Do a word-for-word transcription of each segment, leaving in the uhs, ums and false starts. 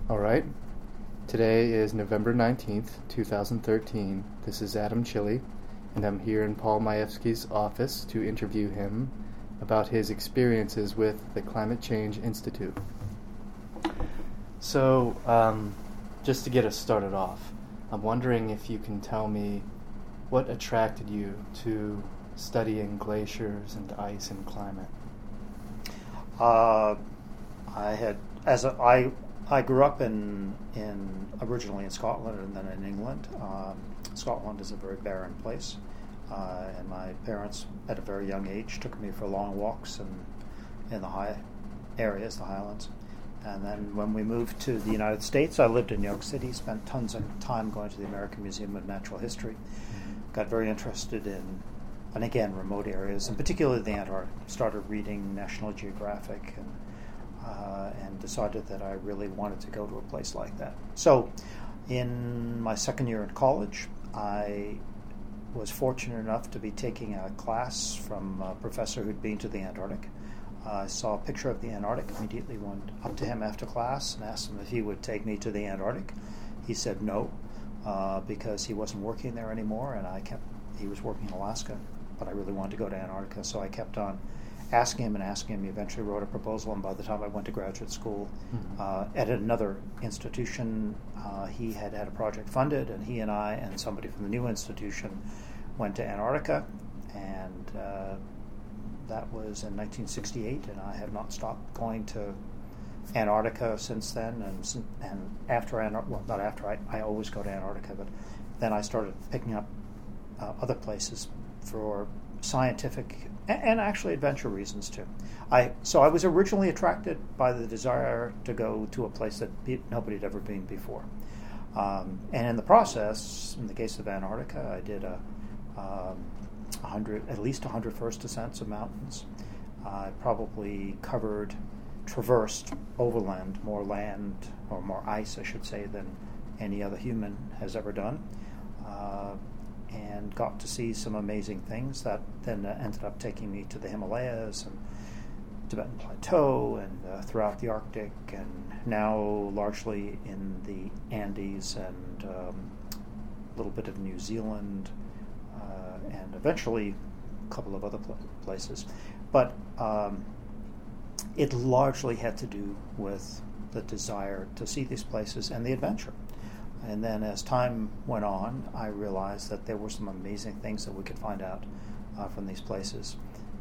All right. Today is November nineteenth, twenty thirteen. This is Adam Chili, and I'm here in Paul Majewski's office to interview him about his experiences with the Climate Change Institute. So, um, just to get us started off, I'm wondering if you can tell me what attracted you to studying glaciers and ice and climate. Uh, I had, as a, I, I grew up in, in originally in Scotland and then in England. Um, Scotland is a very barren place, uh, and my parents, at a very young age, took me for long walks in, in the high areas, the highlands. And then when we moved to the United States, I lived in New York City, spent tons of time going to the American Museum of Natural History, got very interested in, and again, remote areas, and particularly the Antarctic. Started reading National Geographic and uh, and decided that I really wanted to go to a place like that. So in my second year in college, I was fortunate enough to be taking a class from a professor who'd been to the Antarctic. I uh, saw a picture of the Antarctic, immediately went up to him after class and asked him if he would take me to the Antarctic. He said no, uh, because he wasn't working there anymore, and I kept, he was working in Alaska, but I really wanted to go to Antarctica, so I kept on asking him and asking him. He eventually wrote a proposal, and by the time I went to graduate school, mm-hmm. uh, at another institution, uh, he had had a project funded, and he and I and somebody from the new institution went to Antarctica, and uh, that was in nineteen sixty-eight, and I have not stopped going to Antarctica since then. And and after Antarctica, well, not after, I, I always go to Antarctica, but then I started picking up uh, other places for scientific and, and actually adventure reasons too. I so I was originally attracted by the desire to go to a place that pe- nobody had ever been before, um, and in the process, in the case of Antarctica, I did a um, one hundred, at least one hundred first descents of mountains. I probably covered, traversed overland, more land, or more ice, I should say, than any other human has ever done, uh, and got to see some amazing things that then uh, ended up taking me to the Himalayas and Tibetan Plateau and uh, throughout the Arctic, and now largely in the Andes and um, a little bit of New Zealand, Uh, and eventually a couple of other pl- places. But um, it largely had to do with the desire to see these places and the adventure. And then as time went on, I realized that there were some amazing things that we could find out uh, from these places.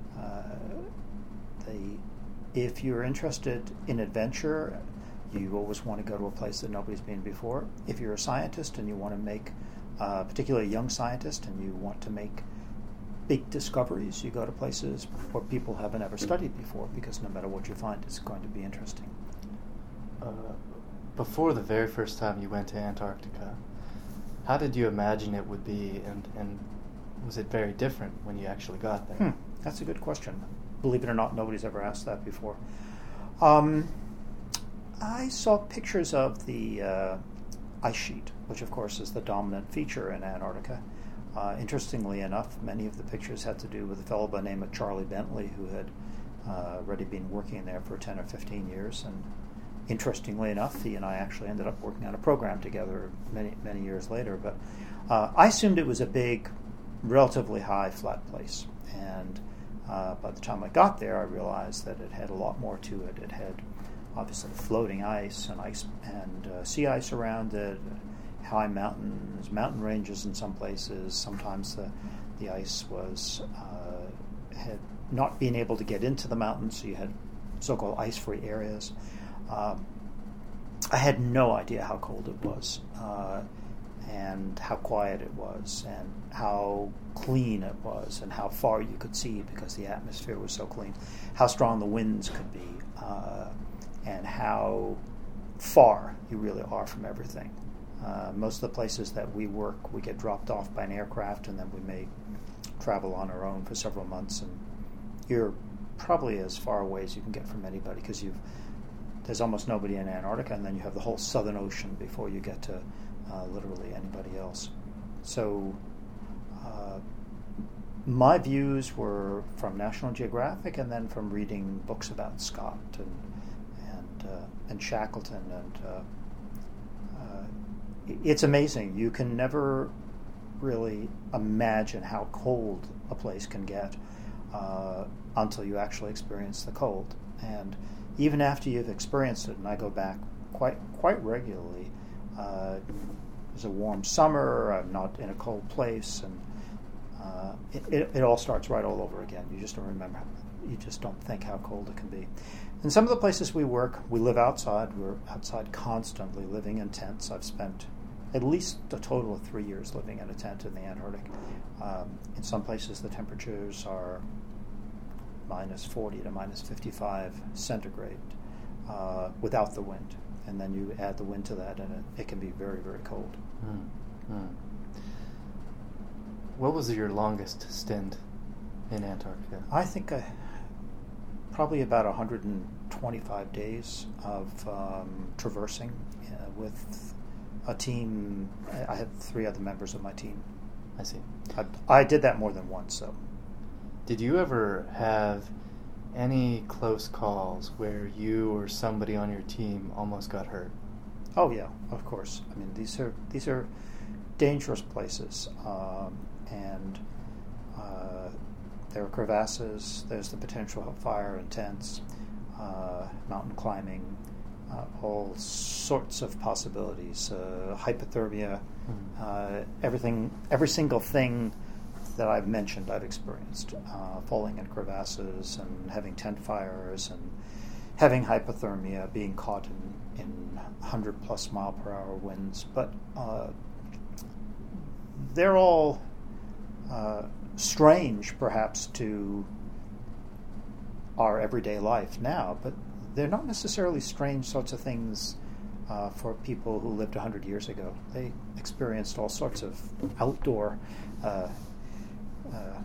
Uh, they, if you're interested in adventure, you always want to go to a place that nobody's been before. If you're a scientist and you want to make Uh, particularly a young scientist, and you want to make big discoveries, you go to places where people haven't ever studied before, because no matter what you find, it's going to be interesting. Uh, before the very first time you went to Antarctica, how did you imagine it would be, and, and was it very different when you actually got there? Hmm, that's a good question. Believe it or not, nobody's ever asked that before. Um, I saw pictures of the uh, ice sheet, which of course is the dominant feature in Antarctica. Uh, interestingly enough, many of the pictures had to do with a fellow by the name of Charlie Bentley, who had uh, already been working there for ten or fifteen years. And interestingly enough, he and I actually ended up working on a program together many, many years later. But uh, I assumed it was a big, relatively high, flat place. And uh, by the time I got there, I realized that it had a lot more to it. It had obviously floating ice and ice and uh, sea ice around it, high mountains, mountain ranges in some places. Sometimes the the ice was uh, had not been able to get into the mountains, so you had so-called ice-free areas. Um, I had no idea how cold it was, uh, and how quiet it was, and how clean it was, and how far you could see because the atmosphere was so clean, how strong the winds could be, uh, and how far you really are from everything. Uh, most of the places that we work, we get dropped off by an aircraft, and then we may travel on our own for several months, and you're probably as far away as you can get from anybody, because you've there's almost nobody in Antarctica, and then you have the whole Southern Ocean before you get to uh, literally anybody else. So uh, my views were from National Geographic, and then from reading books about Scott and and uh, and Shackleton and uh, it's amazing. You can never really imagine how cold a place can get uh, until you actually experience the cold. And even after you've experienced it, and I go back quite quite regularly, uh, there's a warm summer, I'm not in a cold place, and uh, it, it, it all starts right all over again. You just don't remember, you just don't think how cold it can be. In some of the places we work, we live outside. We're outside constantly, living in tents. I've spent at least a total of three years living in a tent in the Antarctic. Um, in some places, the temperatures are minus forty to minus fifty-five centigrade uh, without the wind. And then you add the wind to that, and it, it can be very, very cold. Mm. Mm. What was your longest stint in Antarctica? I think I, probably about one hundred twenty-five days of um, traversing uh, with a team. I had three other members of my team. I see. I, I did that more than once, so. Did you ever have any close calls where you or somebody on your team almost got hurt? Oh yeah, of course. I mean, these are these are dangerous places, um, and uh, there are crevasses. There's the potential of fire and tents, uh, mountain climbing, uh, all sorts of possibilities. Uh, hypothermia, mm-hmm. uh, everything, every single thing that I've mentioned, I've experienced. Uh, falling in crevasses and having tent fires and having hypothermia, being caught in, in one hundred plus mile per hour winds. But uh, they're all uh, strange, perhaps, to our everyday life now, but they're not necessarily strange sorts of things uh, for people who lived one hundred years ago. They experienced all sorts of outdoor uh, Uh,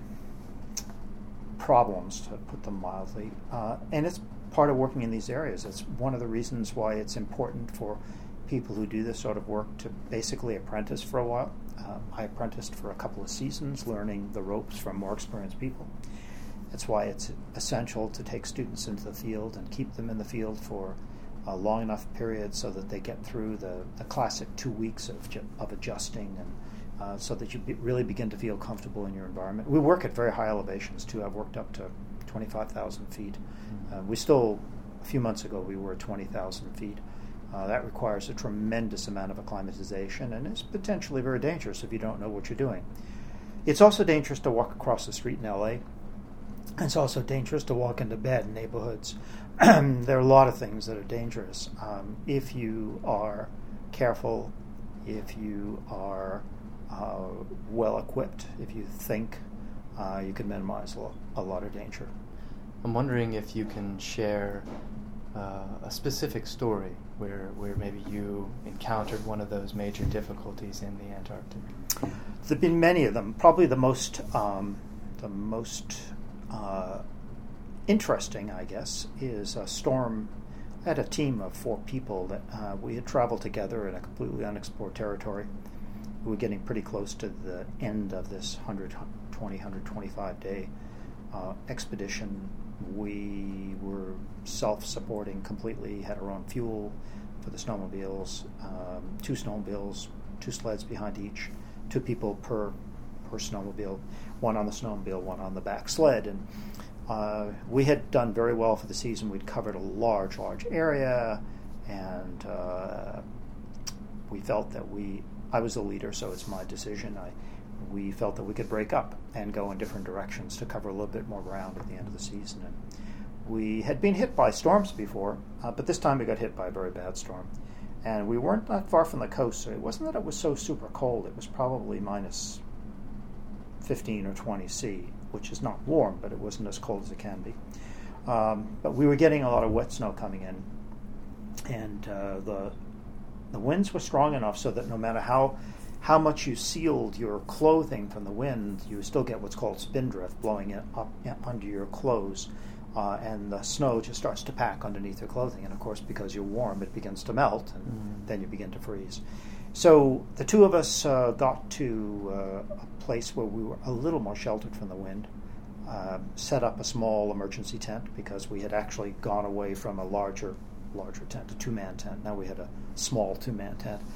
problems, to put them mildly, uh, and it's part of working in these areas. It's one of the reasons why it's important for people who do this sort of work to basically apprentice for a while. Uh, I apprenticed for a couple of seasons, learning the ropes from more experienced people. That's why it's essential to take students into the field and keep them in the field for a long enough period so that they get through the, the classic two weeks of, ju- of adjusting, and Uh, so that you be, really begin to feel comfortable in your environment. We work at very high elevations, too. I've worked up to twenty-five thousand feet. Mm-hmm. Uh, we still, a few months ago, we were at twenty thousand feet. Uh, that requires a tremendous amount of acclimatization, and is potentially very dangerous if you don't know what you're doing. It's also dangerous to walk across the street in L A. It's also dangerous to walk into bad neighborhoods. There are a lot of things that are dangerous. Um, if you are careful, if you are Uh, well equipped, if you think, uh, you can minimize a lot, a lot of danger. I'm wondering if you can share uh, a specific story where where maybe you encountered one of those major difficulties in the Antarctic. There've been many of them. Probably the most um, the most uh, interesting, I guess, is a storm. I had a team of four people that uh, we had traveled together in a completely unexplored territory. We were getting pretty close to the end of this one hundred twenty, one hundred twenty-five day uh, expedition. We were self-supporting completely, had our own fuel for the snowmobiles, um, two snowmobiles, two sleds behind each, two people per per snowmobile, one on the snowmobile, one on the back sled. And uh, we had done very well for the season. We'd covered a large, large area, and uh, we felt that we I was the leader, so it's my decision. I, we felt that we could break up and go in different directions to cover a little bit more ground at the end of the season. And we had been hit by storms before, uh, but this time we got hit by a very bad storm. And we weren't that far from the coast, so it wasn't that it was so super cold. It was probably minus fifteen or twenty C, which is not warm, but it wasn't as cold as it can be. Um, but we were getting a lot of wet snow coming in, and uh, the The winds were strong enough so that no matter how how much you sealed your clothing from the wind, you still get what's called spindrift blowing it up under your clothes, uh, and the snow just starts to pack underneath your clothing. And of course, because you're warm, it begins to melt, and mm. then you begin to freeze. So the two of us uh, got to uh, a place where we were a little more sheltered from the wind, uh, set up a small emergency tent because we had actually gone away from a larger larger tent, a two-man tent. Now we had a small two-man tent.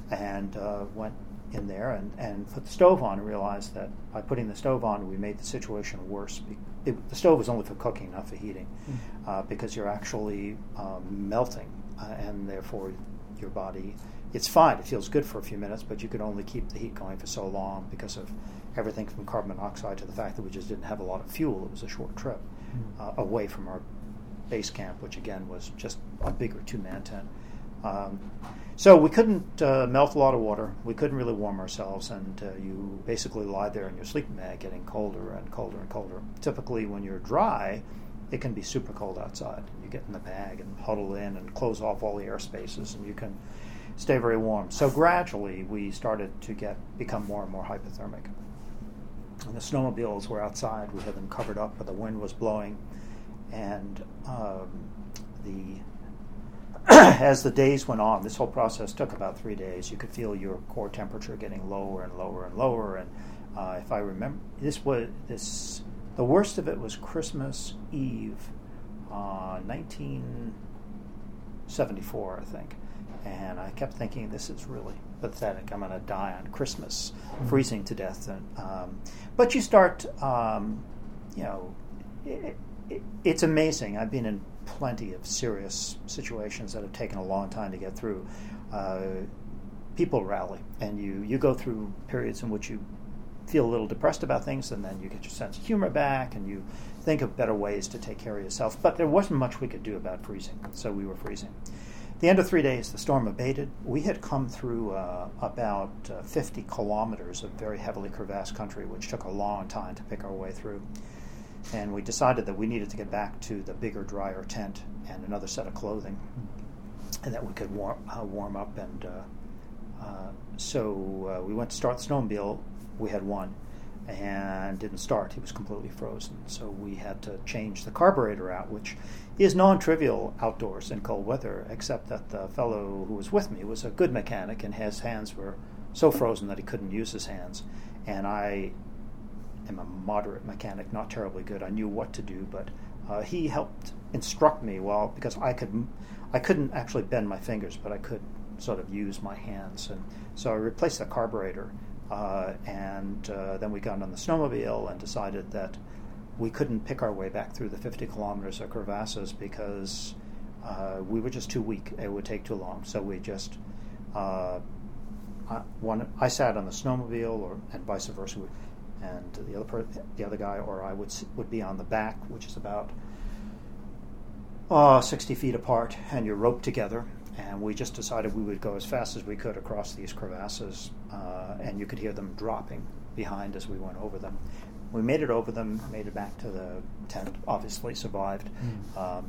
and uh, went in there and, and put the stove on and realized that by putting the stove on, we made the situation worse. It, the stove was only for cooking, not for heating, mm. uh, because you're actually um, melting, uh, and therefore your body, it's fine, it feels good for a few minutes, but you could only keep the heat going for so long because of everything from carbon monoxide to the fact that we just didn't have a lot of fuel. It was a short trip mm. uh, away from our base camp, which again was just a bigger two-man tent. Um, so we couldn't uh, melt a lot of water. We couldn't really warm ourselves, and uh, you basically lie there in your sleeping bag getting colder and colder and colder. Typically when you're dry, it can be super cold outside. You get in the bag and huddle in and close off all the air spaces, and you can stay very warm. So gradually we started to get become more and more hypothermic. And the snowmobiles were outside. We had them covered up, but the wind was blowing, and um, the as the days went on, this whole process took about three days. You could feel your core temperature getting lower and lower and lower. And uh, if I remember, this was this. The worst of it was Christmas Eve, uh, nineteen seventy-four, I think. And I kept thinking, this is really pathetic. I'm going to die on Christmas, mm-hmm. freezing to death. And, um, but you start, um, you know, it, it, it's amazing. I've been in plenty of serious situations that have taken a long time to get through. Uh, people rally, and you, you go through periods in which you feel a little depressed about things, and then you get your sense of humor back, and you think of better ways to take care of yourself. But there wasn't much we could do about freezing, so we were freezing. At the end of three days, the storm abated. We had come through uh, about uh, fifty kilometers of very heavily crevassed country, which took a long time to pick our way through. And we decided that we needed to get back to the bigger, drier tent and another set of clothing, and that we could warm, uh, warm up. And uh, uh, so uh, we went to start the snowmobile. We had one, and didn't start. He was completely frozen. So we had to change the carburetor out, which is non-trivial outdoors in cold weather, except that the fellow who was with me was a good mechanic, and his hands were so frozen that he couldn't use his hands. And I am a moderate mechanic, not terribly good. I knew what to do, but uh, he helped instruct me well, because I could, I couldn't actually bend my fingers, but I could sort of use my hands. And so I replaced the carburetor. Uh, and uh, then we got on the snowmobile and decided that we couldn't pick our way back through the fifty kilometers of crevasses because uh, we were just too weak. It would take too long. So we just, uh, I, one, I sat on the snowmobile, or and vice versa, and the other per, the other guy or I would would be on the back, which is about uh, sixty feet apart, and you're roped together. And we just decided we would go as fast as we could across these crevasses, uh, and you could hear them dropping behind as we went over them. We made it over them, made it back to the tent, obviously survived. Mm. Um,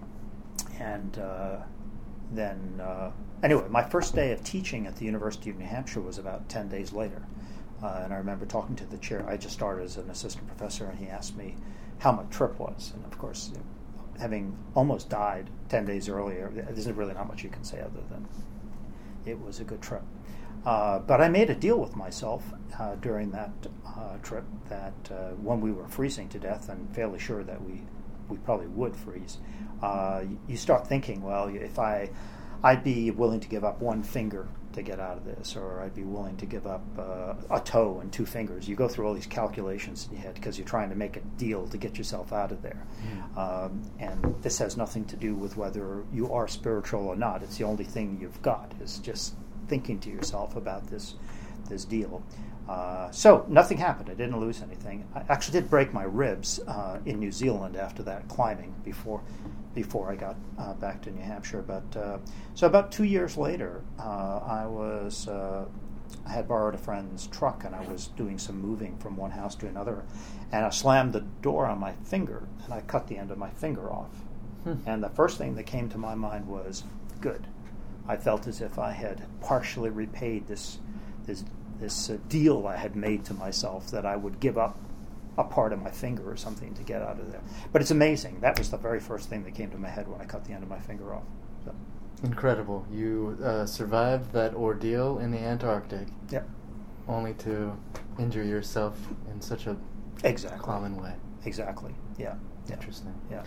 and uh, then, uh, anyway, my first day of teaching at the University of New Hampshire was about ten days later. Uh, and I remember talking to the chair. I just started as an assistant professor, and he asked me how my trip was. And, of course, you know, having almost died ten days earlier, there's really not much you can say other than it was a good trip. Uh, but I made a deal with myself uh, during that uh, trip that uh, when we were freezing to death and fairly sure that we, we probably would freeze, uh, you start thinking, well, if I, I'd be willing to give up one finger to get out of this, or I'd be willing to give up uh, a toe and two fingers. You go through all these calculations in your head because you're trying to make a deal to get yourself out of there. Mm. Um, and this has nothing to do with whether you are spiritual or not. It's the only thing you've got is just thinking to yourself about this this deal. Uh, so nothing happened. I didn't lose anything. I actually did break my ribs uh, in New Zealand after that climbing before before I got uh, back to New Hampshire. But uh, so about two years later, uh, I was uh, I had borrowed a friend's truck, and I was doing some moving from one house to another, and I slammed the door on my finger, and I cut the end of my finger off. Hmm. And the first thing that came to my mind was, good. I felt as if I had partially repaid this this this uh, deal I had made to myself that I would give up a part of my finger or something to get out of there. But it's amazing. That was the very first thing that came to my head when I cut the end of my finger off. So. Incredible. You uh, survived that ordeal in the Antarctic. Yep. Only to injure yourself in such a exactly. common way. Exactly. Yeah. Interesting. Yeah.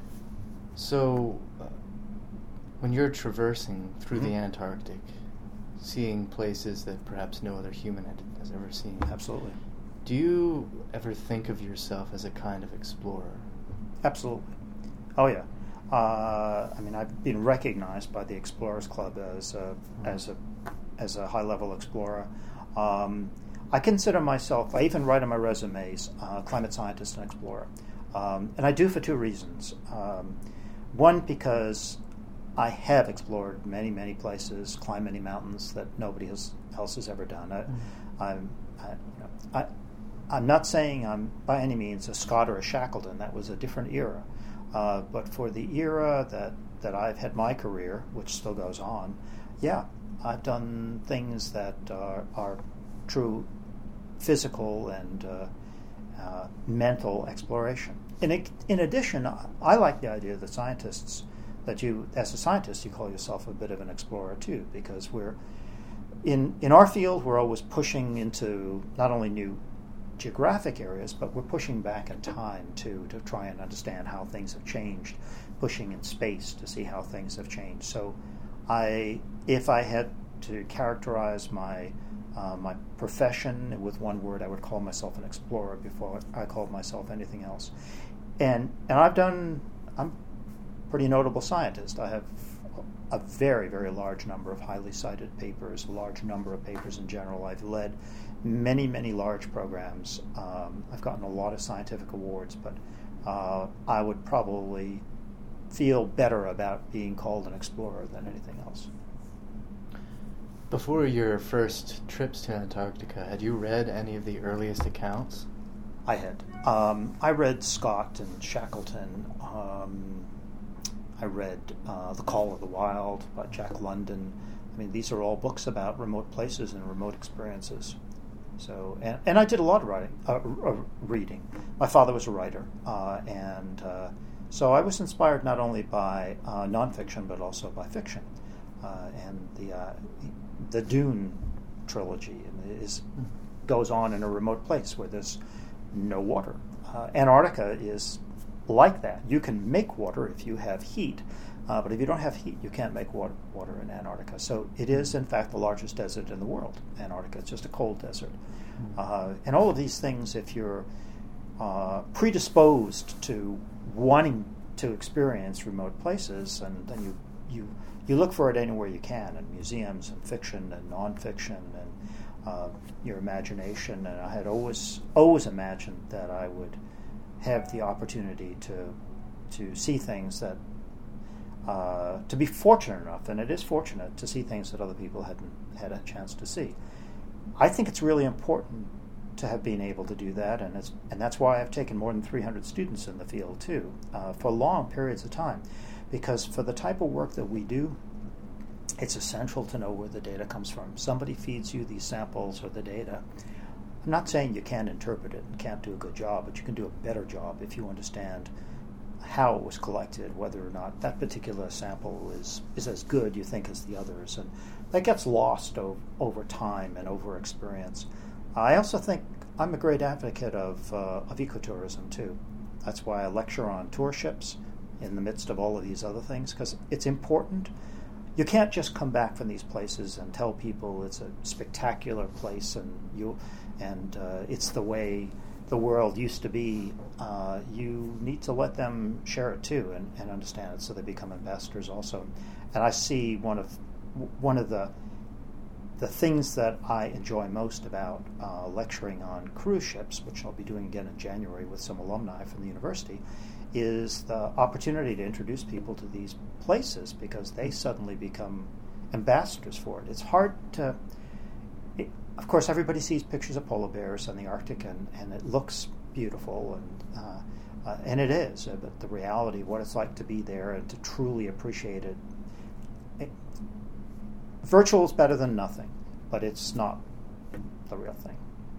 So, uh, when you're traversing through mm-hmm. the Antarctic, seeing places that perhaps no other human has ever seen. Absolutely. Do you ever think of yourself as a kind of explorer? Absolutely. Oh yeah. Uh, I mean, I've been recognized by the Explorers Club as a, mm-hmm. as a as a high-level explorer. Um, I consider myself, I even write on my resumes, uh, climate scientist and explorer. Um, and I do for two reasons. Um, one, because I have explored many, many places, climbed many mountains that nobody has, else has ever done. I, mm-hmm. I'm, I, you know, I, I'm not saying I'm by any means a Scott or a Shackleton. That was a different era. Uh, but for the era that, that I've had my career, which still goes on, yeah, I've done things that are, are true physical and uh, uh, mental exploration. In, a, in addition, I like the idea that scientists, that you, as a scientist, you call yourself a bit of an explorer too, because we're, in, in our field, we're always pushing into not only new geographic areas, but we're pushing back in time too to try and understand how things have changed, pushing in space to see how things have changed. So I, if I had to characterize my uh, my profession with one word, I would call myself an explorer before I called myself anything else. And and I've done, I'm a pretty notable scientist. I have a very, very large number of highly cited papers, a large number of papers in general. I've led many, many large programs. Um, I've gotten a lot of scientific awards, but uh, I would probably feel better about being called an explorer than anything else. Before your first trips to Antarctica, had you read any of the earliest accounts? I had. Um, I read Scott and Shackleton. Um, I read uh, The Call of the Wild by Jack London. I mean, these are all books about remote places and remote experiences. So, and, and I did a lot of writing, uh, uh, reading. My father was a writer, uh, and uh, so I was inspired not only by uh, nonfiction but also by fiction. Uh, and the uh, the Dune trilogy is goes on in a remote place where there's no water. Uh, Antarctica is like that. You can make water if you have heat, uh, but if you don't have heat, you can't make water, water in Antarctica. So it is, in fact, the largest desert in the world, Antarctica. It's just a cold desert. Uh, and all of these things, if you're uh, predisposed to wanting to experience remote places, and then you, you, you look for it anywhere you can, in museums and fiction and nonfiction and uh, your imagination. And I had always, always imagined that I would have the opportunity to to see things that uh, to be fortunate enough, and it is fortunate to see things that other people hadn't had a chance to see. I think it's really important to have been able to do that, and it's and that's why I've taken more than three hundred students in the field too, uh, for long periods of time, because for the type of work that we do, it's essential to know where the data comes from. Somebody feeds you these samples or the data. I'm not saying you can't interpret it and can't do a good job, but you can do a better job if you understand how it was collected, whether or not that particular sample is, is as good, you think, as the others. And that gets lost o- over time and over experience. I also think I'm a great advocate of, uh, of ecotourism, too. That's why I lecture on tour ships in the midst of all of these other things, because it's important. You can't just come back from these places and tell people it's a spectacular place and you and uh, it's the way the world used to be. Uh, you need to let them share it too and, and understand it, so they become ambassadors also. And I see one of one of the the things that I enjoy most about uh, lecturing on cruise ships, which I'll be doing again in January with some alumni from the university, is the opportunity to introduce people to these places, because they suddenly become ambassadors for it. It's hard to... It, of course, everybody sees pictures of polar bears in the Arctic, and, and it looks beautiful, and uh, uh, and it is, uh, but the reality, what it's like to be there and to truly appreciate it, it virtual is better than nothing, but it's not the real thing.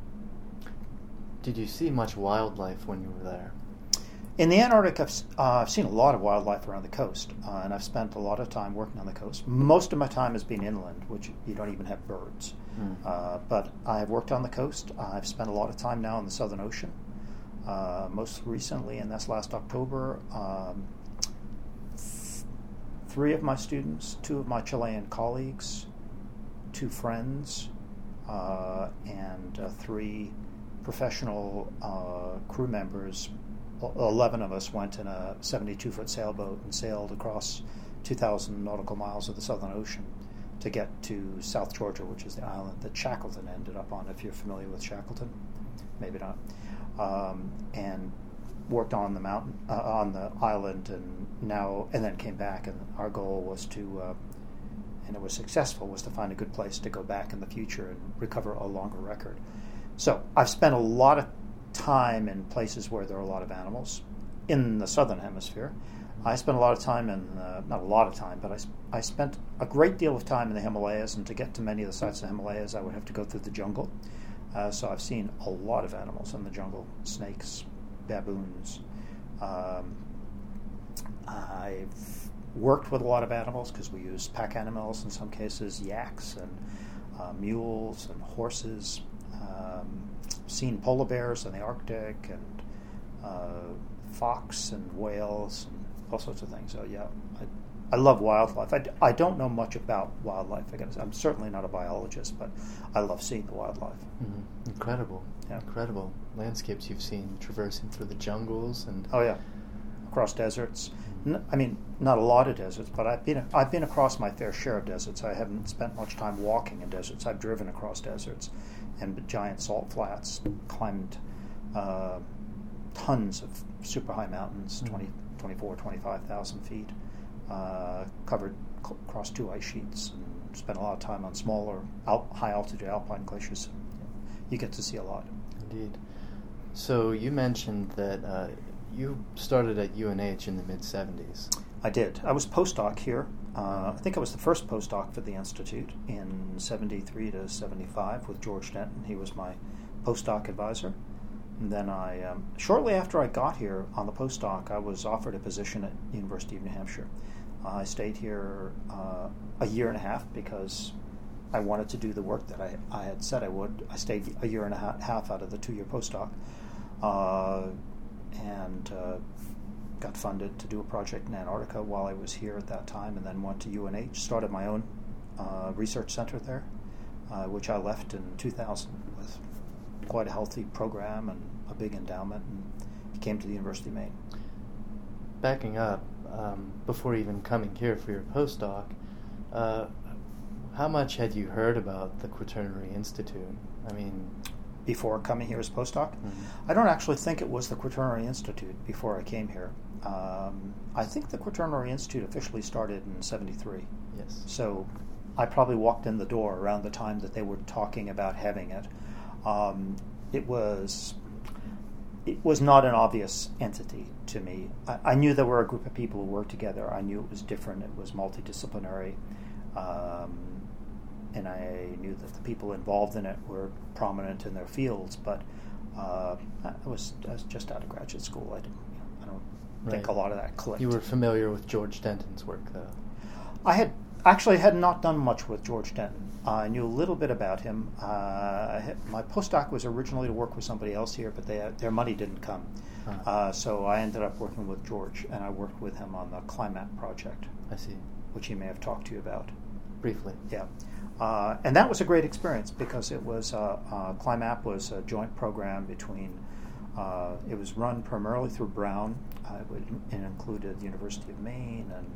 Did you see much wildlife when you were there? In the Antarctic, I've, uh, I've seen a lot of wildlife around the coast, uh, and I've spent a lot of time working on the coast. Most of my time has been inland, which you don't even have birds. Mm. Uh, but I've worked on the coast. I've spent a lot of time now in the Southern Ocean. Uh, most recently, and that's last October, um, th- three of my students, two of my Chilean colleagues, two friends, uh, and uh, three professional uh, crew members. Eleven of us went in a seventy-two foot sailboat and sailed across two thousand nautical miles of the Southern Ocean to get to South Georgia, which is the island that Shackleton ended up on, if you're familiar with Shackleton. Maybe not. Um, and worked on the mountain, uh, on the island, and now, and then came back. And our goal was to, uh, and it was successful, was to find a good place to go back in the future and recover a longer record. So I've spent a lot of time in places where there are a lot of animals in the southern hemisphere. I spent a lot of time in, uh, not a lot of time, but I, I spent a great deal of time in the Himalayas, and to get to many of the sites of the Himalayas, I would have to go through the jungle. Uh, so I've seen a lot of animals in the jungle, snakes, baboons. Um, I've worked with a lot of animals because we use pack animals in some cases, yaks and uh, mules and horses. Um, seen polar bears in the Arctic, and uh, fox and whales and all sorts of things. So yeah, I, I love wildlife. I, d- I don't know much about wildlife. I guess I'm certainly not a biologist, but I love seeing the wildlife. Mm-hmm. Incredible, yeah. Incredible landscapes you've seen, traversing through the jungles and oh yeah, across deserts. N- I mean, not a lot of deserts, but I've been I've been across my fair share of deserts. I haven't spent much time walking in deserts. I've driven across deserts and giant salt flats, climbed uh, tons of super high mountains, mm-hmm. twenty, twenty-four, twenty-five thousand feet, uh, covered cl- across two ice sheets, and spent a lot of time on smaller al- high altitude alpine glaciers. You get to see a lot. Indeed. So you mentioned that uh, you started at U N H in the mid seventies. I did. I was postdoc here. Uh, I think I was the first postdoc for the Institute in seventy-three to seventy-five with George Denton. He was my postdoc advisor. And then I, um, shortly after I got here on the postdoc, I was offered a position at University of New Hampshire. Uh, I stayed here uh, a year and a half because I wanted to do the work that I, I had said I would. I stayed a year and a half out of the two-year postdoc, uh, and uh, got funded to do a project in Antarctica while I was here at that time, and then went to U N H, started my own uh, research center there, uh, which I left in two thousand with quite a healthy program and a big endowment, and came to the University of Maine. Backing up, um, before even coming here for your postdoc, uh, how much had you heard about the Quaternary Institute? I mean... Before coming here as postdoc? Mm-hmm. I don't actually think it was the Quaternary Institute before I came here. Um, I think the Quaternary Institute officially started in seventy-three. Yes. So I probably walked in the door around the time that they were talking about having it. Um, it was it was not an obvious entity to me. I, I knew there were a group of people who worked together. I knew it was different. It was multidisciplinary. Um, and I knew that the people involved in it were prominent in their fields, but uh, I was, I was just out of graduate school. I, didn't, you know, I don't right. think a lot of that clicked. You were familiar with George Denton's work, though. I had actually had not done much with George Denton. I knew a little bit about him. Uh, I had, my postdoc was originally to work with somebody else here, but they, their money didn't come. Uh-huh. Uh, so I ended up working with George, and I worked with him on the CLIMAT project. I see. Which he may have talked to you about. Briefly. Yeah. Uh, and that was a great experience because it was, uh, uh, CLIMAP was a joint program between, uh, it was run primarily through Brown. Uh, it, would, it included the University of Maine and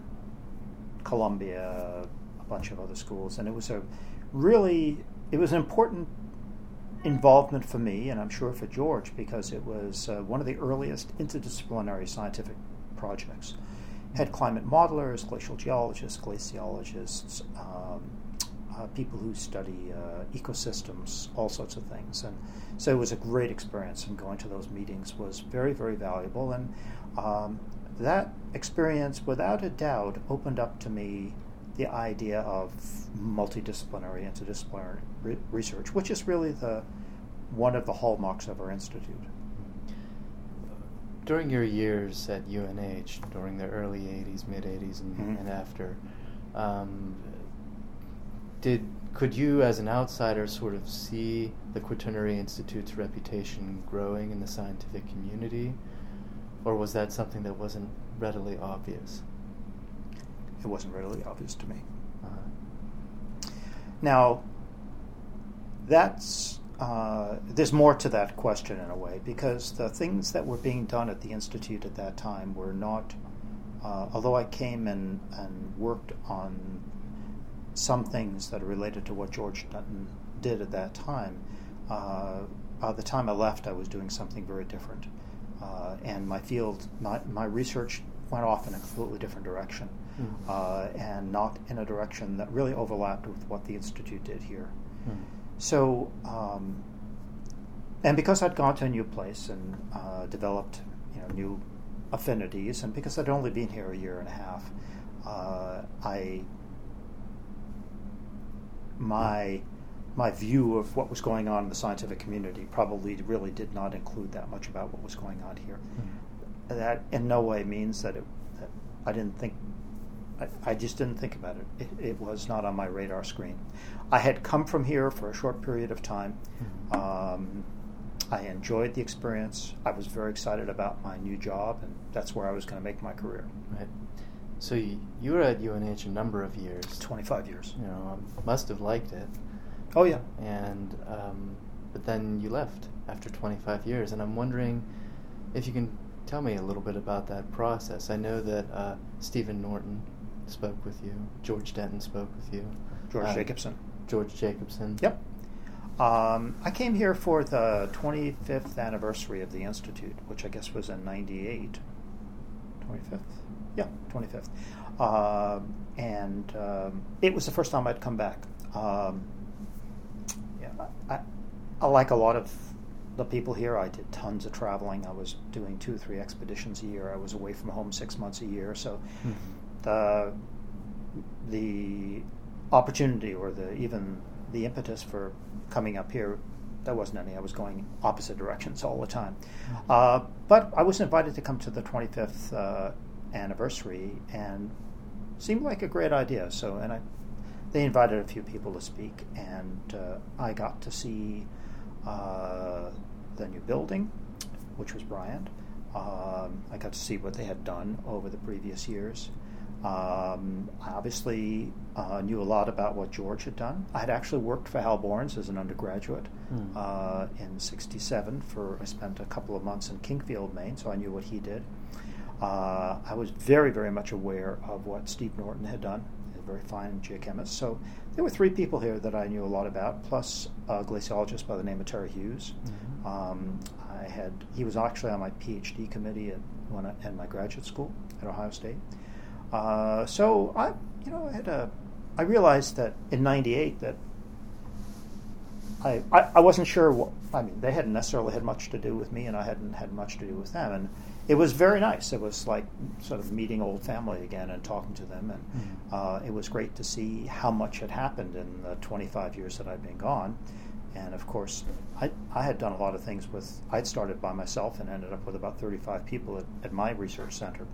Columbia, a bunch of other schools. And it was a really, it was an important involvement for me, and I'm sure for George, because it was uh, one of the earliest interdisciplinary scientific projects. Had climate modelers, glacial geologists, glaciologists, um, uh, people who study uh, ecosystems, all sorts of things. And so it was a great experience, and going to those meetings was very, very valuable. And um, that experience, without a doubt, opened up to me the idea of multidisciplinary, interdisciplinary re- research, which is really the one of the hallmarks of our institute. During your years at U N H, during the early eighties, mid-eighties, and, mm-hmm. and after, um, did could you, as an outsider, sort of see the Quaternary Institute's reputation growing in the scientific community, or was that something that wasn't readily obvious? It wasn't readily obvious to me. Uh-huh. Now, that's uh, there's more to that question in a way, because the things that were being done at the Institute at that time were not, uh, although I came in and worked on some things that are related to what George Denton did at that time, uh, by the time I left, I was doing something very different. Uh, and my field, my, my research went off in a completely different direction, mm-hmm. uh, and not in a direction that really overlapped with what the Institute did here. Mm-hmm. So, um, and because I'd gone to a new place and uh, developed, you know, new affinities, and because I'd only been here a year and a half, uh, I my my view of what was going on in the scientific community probably really did not include that much about what was going on here. Mm-hmm. That in no way means that, it, that I didn't think, I, I just didn't think about it. it. It was not on my radar screen. I had come from here for a short period of time. Mm-hmm. Um, I enjoyed the experience. I was very excited about my new job, and that's where I was going to make my career. Right. So you, you were at U N H a number of years. twenty-five years. You know, must have liked it. Oh, yeah. And um, but then you left after twenty-five years, and I'm wondering if you can tell me a little bit about that process. I know that uh, Stephen Norton spoke with you, George Denton spoke with you. George uh, Jacobson. George Jacobson. Yep. Um, I came here for the twenty-fifth anniversary of the Institute, which I guess was in ninety-eight. twenty-fifth? Yeah, twenty-fifth. Uh, and um, it was the first time I'd come back. Um, yeah, I, I, like a lot of the people here, I did tons of traveling. I was doing two or three expeditions a year. I was away from home six months a year. So mm-hmm. the the opportunity or the even the impetus for coming up here, there wasn't any. I was going opposite directions all the time. Mm-hmm. Uh, but I was invited to come to the twenty-fifth uh, anniversary, and seemed like a great idea. So, and I, they invited a few people to speak, and uh, I got to see uh, the new building, which was Bryant. Um, I got to see what they had done over the previous years. Um, I obviously uh, knew a lot about what George had done. I had actually worked for Hal Borns as an undergraduate mm. uh, in sixty-seven. For I spent a couple of months in Kingfield, Maine, so I knew what he did. Uh, I was very, very much aware of what Steve Norton had done, a very fine geochemist. So there were three people here that I knew a lot about, plus a glaciologist by the name of Terry Hughes. Mm-hmm. Um, I had he was actually on my PhD committee at when I, at my graduate school at Ohio State. Uh, so I, you know, I had a. I realized that in ninety-eight that I, I I wasn't sure what I mean. They hadn't necessarily had much to do with me, and I hadn't had much to do with them, and it was very nice. It was like sort of meeting old family again and talking to them, and mm-hmm. uh, it was great to see how much had happened in the twenty-five years that I'd been gone. And of course, I I had done a lot of things with. I'd started by myself and ended up with about thirty-five people at, at my research center.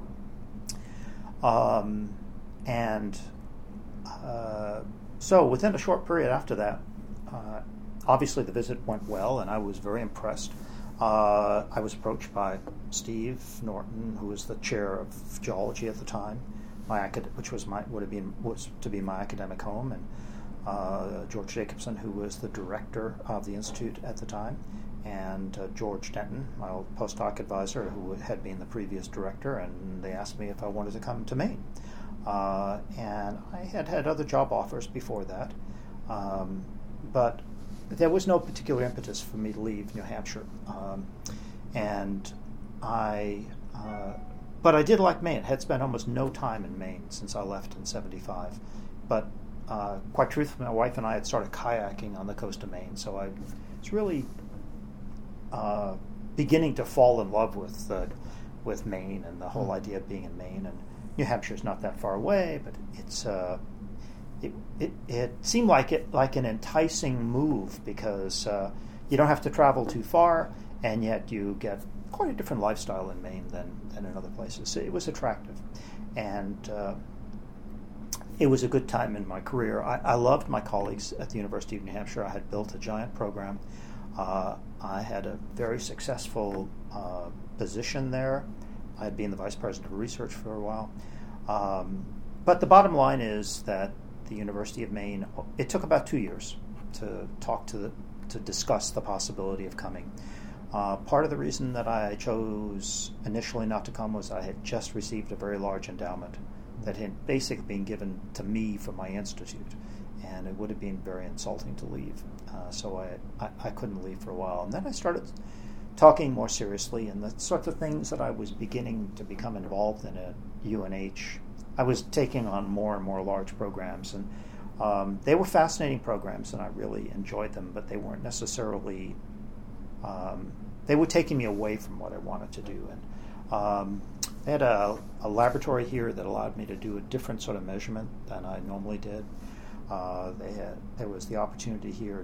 Um, and uh, so within a short period after that, uh, obviously the visit went well, and I was very impressed. Uh, I was approached by Steve Norton, who was the chair of geology at the time, my acad- which was my would have been was to be my academic home, and uh, George Jacobson, who was the director of the institute at the time, and uh, George Denton, my old postdoc advisor, who had been the previous director, and they asked me if I wanted to come to Maine. Uh, and I had had other job offers before that, um, but there was no particular impetus for me to leave New Hampshire. Um, and I, uh, but I did like Maine. I had spent almost no time in Maine since I left in seventy-five. But uh, quite truthfully, my wife and I had started kayaking on the coast of Maine, so I was really Uh, beginning to fall in love with uh, with Maine and the whole mm. idea of being in Maine. And New Hampshire's not that far away, but it's uh, it, it it seemed like it like an enticing move because uh, you don't have to travel too far, and yet you get quite a different lifestyle in Maine than than in other places. So it was attractive, and uh, it was a good time in my career. I, I loved my colleagues at the University of New Hampshire. I had built a giant program. Uh, I had a very successful uh, position there. I had been the vice president of research for a while. Um, but the bottom line is that the University of Maine. It took about two years to talk to the, to discuss the possibility of coming. Uh, part of the reason that I chose initially not to come was I had just received a very large endowment that had basically been given to me for my institute, and it would have been very insulting to leave. Uh, so I, I, I couldn't leave for a while. And then I started talking more seriously, and the sorts of things that I was beginning to become involved in at U N H. I was taking on more and more large programs, and um, they were fascinating programs, and I really enjoyed them, but they weren't necessarily, um, they were taking me away from what I wanted to do. And um, they had a, a laboratory here that allowed me to do a different sort of measurement than I normally did. Uh, they had, there was the opportunity here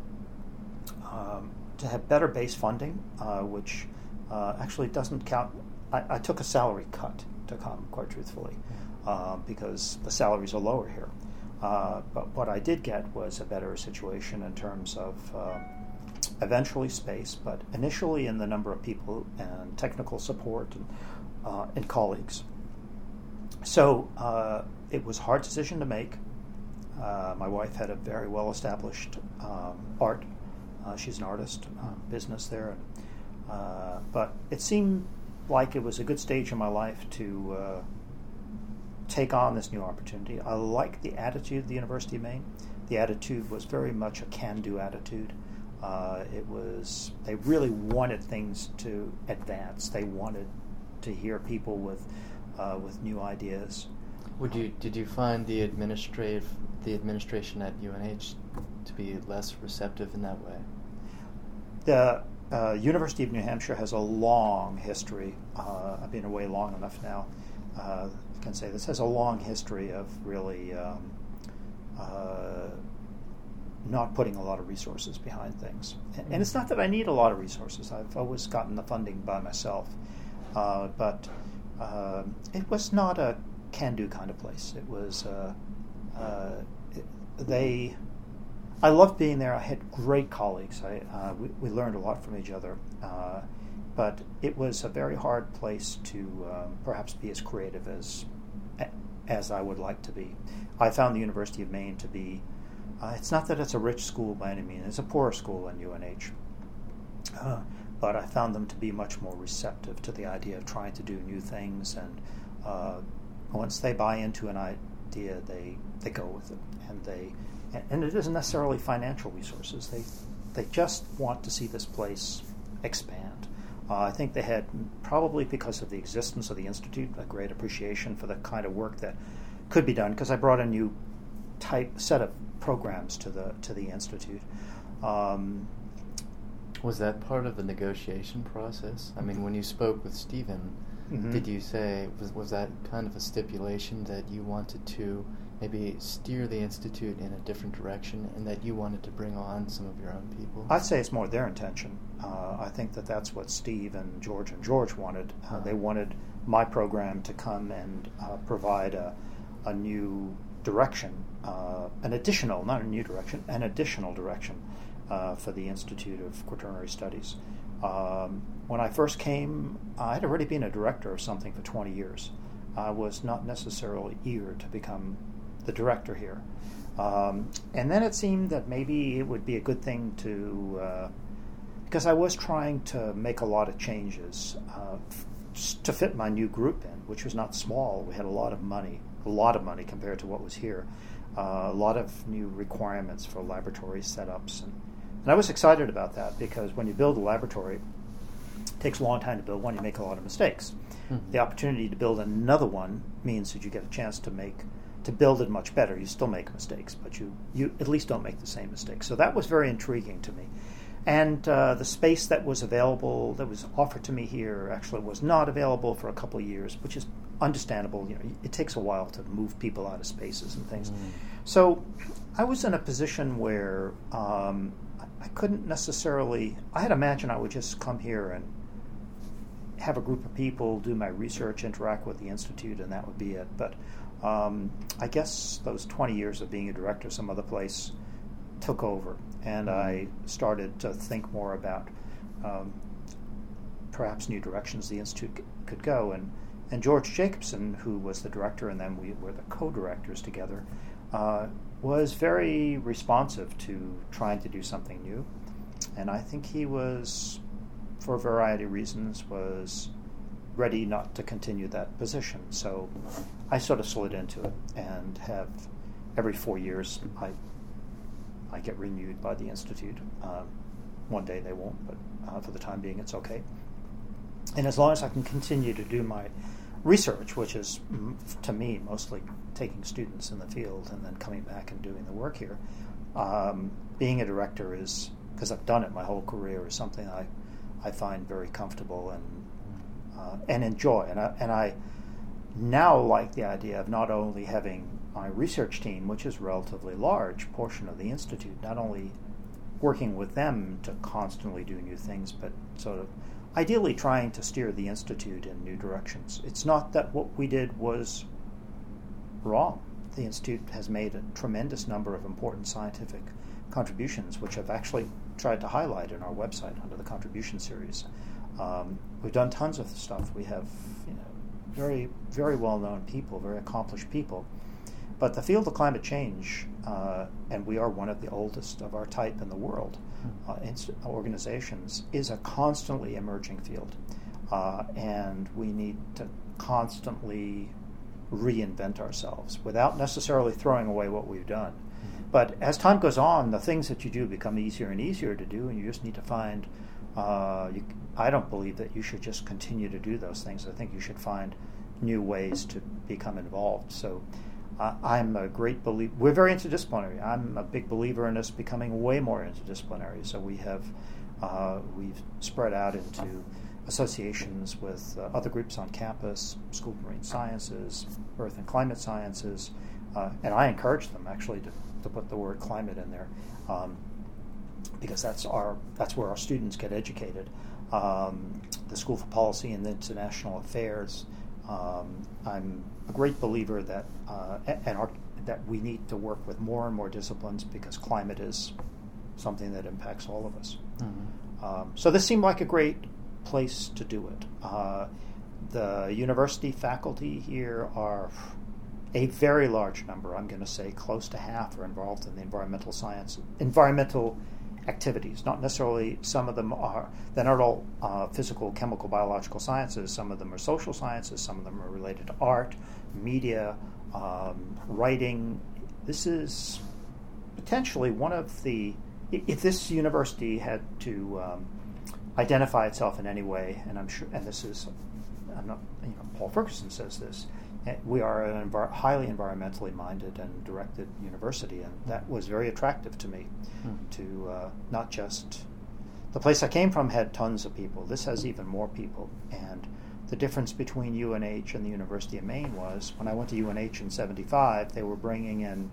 to um, to have better base funding, uh, which uh, actually doesn't count. I, I took a salary cut to come, quite truthfully, uh, because the salaries are lower here. Uh, but what I did get was a better situation in terms of uh, eventually space, but initially in the number of people and technical support and, uh, and colleagues. So uh, it was a hard decision to make. Uh, my wife had a very well-established um, art. Uh, she's an artist, uh, business there. Uh, but it seemed like it was a good stage in my life to uh, take on this new opportunity. I liked the attitude of the University of Maine. The attitude was very much a can-do attitude. Uh, it was, they really wanted things to advance. They wanted to hear people with uh, with new ideas. Would you did you find the administrative the administration at U N H to be less receptive in that way? The uh, University of New Hampshire has a long history. Uh, I've been away long enough now. Uh, I can say this has a long history of really um, uh, not putting a lot of resources behind things. And, and it's not that I need a lot of resources. I've always gotten the funding by myself. Uh, but uh, it was not a can-do kind of place. It was, uh, uh, it, they, I loved being there. I had great colleagues. I, uh, we, we learned a lot from each other. Uh, but it was a very hard place to um, perhaps be as creative as as I would like to be. I found the University of Maine to be, uh, it's not that it's a rich school by any means, it's a poorer school than U N H. Uh, but I found them to be much more receptive to the idea of trying to do new things, and uh, once they buy into an idea, they they go with it, and they and it isn't necessarily financial resources. They they just want to see this place expand. Uh, I think they had, probably because of the existence of the Institute, a great appreciation for the kind of work that could be done, because I brought a new type set of programs to the to the Institute. Um, Was that part of the negotiation process? I mean, when you spoke with Stephen, mm-hmm. did you say, was, was that kind of a stipulation that you wanted to maybe steer the Institute in a different direction, and that you wanted to bring on some of your own people? I'd say it's more their intention. Uh, I think that that's what Steve and George and George wanted. Uh, uh-huh. They wanted my program to come and uh, provide a, a new direction, uh, an additional, not a new direction, an additional direction uh, for the Institute of Quaternary Studies. Um, when I first came, I had already been a director of something for twenty years. I was not necessarily eager to become the director here. Um, and then it seemed that maybe it would be a good thing to, uh, because I was trying to make a lot of changes uh, f- to fit my new group in, which was not small. We had a lot of money, a lot of money compared to what was here, uh, a lot of new requirements for laboratory setups. And, and I was excited about that, because when you build a laboratory, it takes a long time to build one, you make a lot of mistakes. Mm-hmm. The opportunity to build another one means that you get a chance to make to build it much better. You still make mistakes, but you, you at least don't make the same mistakes. So that was very intriguing to me. And uh, the space that was available, that was offered to me here, actually was not available for a couple of years, which is understandable. You know, it takes a while to move people out of spaces and things. Mm. So I was in a position where um, I couldn't necessarily, I had imagined I would just come here and have a group of people, do my research, interact with the Institute, and that would be it. But um, I guess those twenty years of being a director some other place took over, and mm-hmm. I started to think more about um, perhaps new directions the Institute c- could go. And, and George Jacobson, who was the director, and then we were the co-directors together, uh, was very responsive to trying to do something new. And I think he was, for a variety of reasons, was ready not to continue that position. So I sort of slid into it and have, every four years, I I get renewed by the Institute. Um, one day they won't, but uh, for the time being it's okay. And as long as I can continue to do my research, which is, mm, to me, mostly taking students in the field and then coming back and doing the work here, um, being a director is, because I've done it my whole career, is something I, I find very comfortable and uh, and enjoy. And I, and I now like the idea of not only having my research team, which is a relatively large portion of the Institute, not only working with them to constantly do new things, but sort of ideally trying to steer the Institute in new directions. It's not that what we did was wrong. The Institute has made a tremendous number of important scientific contributions, which I've actually tried to highlight in our website under the contribution series. Um, we've done tons of stuff. We have, you know, very, very well-known people, very accomplished people. But the field of climate change, uh, and we are one of the oldest of our type in the world, uh, inst- organizations, is a constantly emerging field. Uh, and we need to constantly reinvent ourselves without necessarily throwing away what we've done. Mm-hmm. But as time goes on, the things that you do become easier and easier to do, and you just need to find, uh, you, I don't believe that you should just continue to do those things. I think you should find new ways to become involved. So Uh, I'm a great believer. We're very interdisciplinary. I'm a big believer in us becoming way more interdisciplinary. So we have uh, we've spread out into associations with uh, other groups on campus, School of Marine Sciences, Earth and Climate Sciences, uh, and I encourage them actually to, to put the word climate in there, um, because that's our that's where our students get educated. Um, the School for Policy and International Affairs. Um, I'm a great believer that uh, and our, that we need to work with more and more disciplines, because climate is something that impacts all of us. Mm-hmm. Um, so this seemed like a great place to do it. Uh, the university faculty here are a very large number. I'm going to say close to half are involved in the environmental science, environmental activities. Not necessarily, some of them are, they're not all uh, physical, chemical, biological sciences. Some of them are social sciences. Some of them are related to art, media, um, writing. This is potentially one of the, if this university had to um, identify itself in any way, and I'm sure, and this is, I'm not, you know, Paul Ferguson says this, we are an envir- highly environmentally minded and directed university, and that was very attractive to me. Hmm. To uh, not just, the place I came from had tons of people. This has even more people, and the difference between U N H and the University of Maine was, when I went to U N H in seventy-five, they were bringing in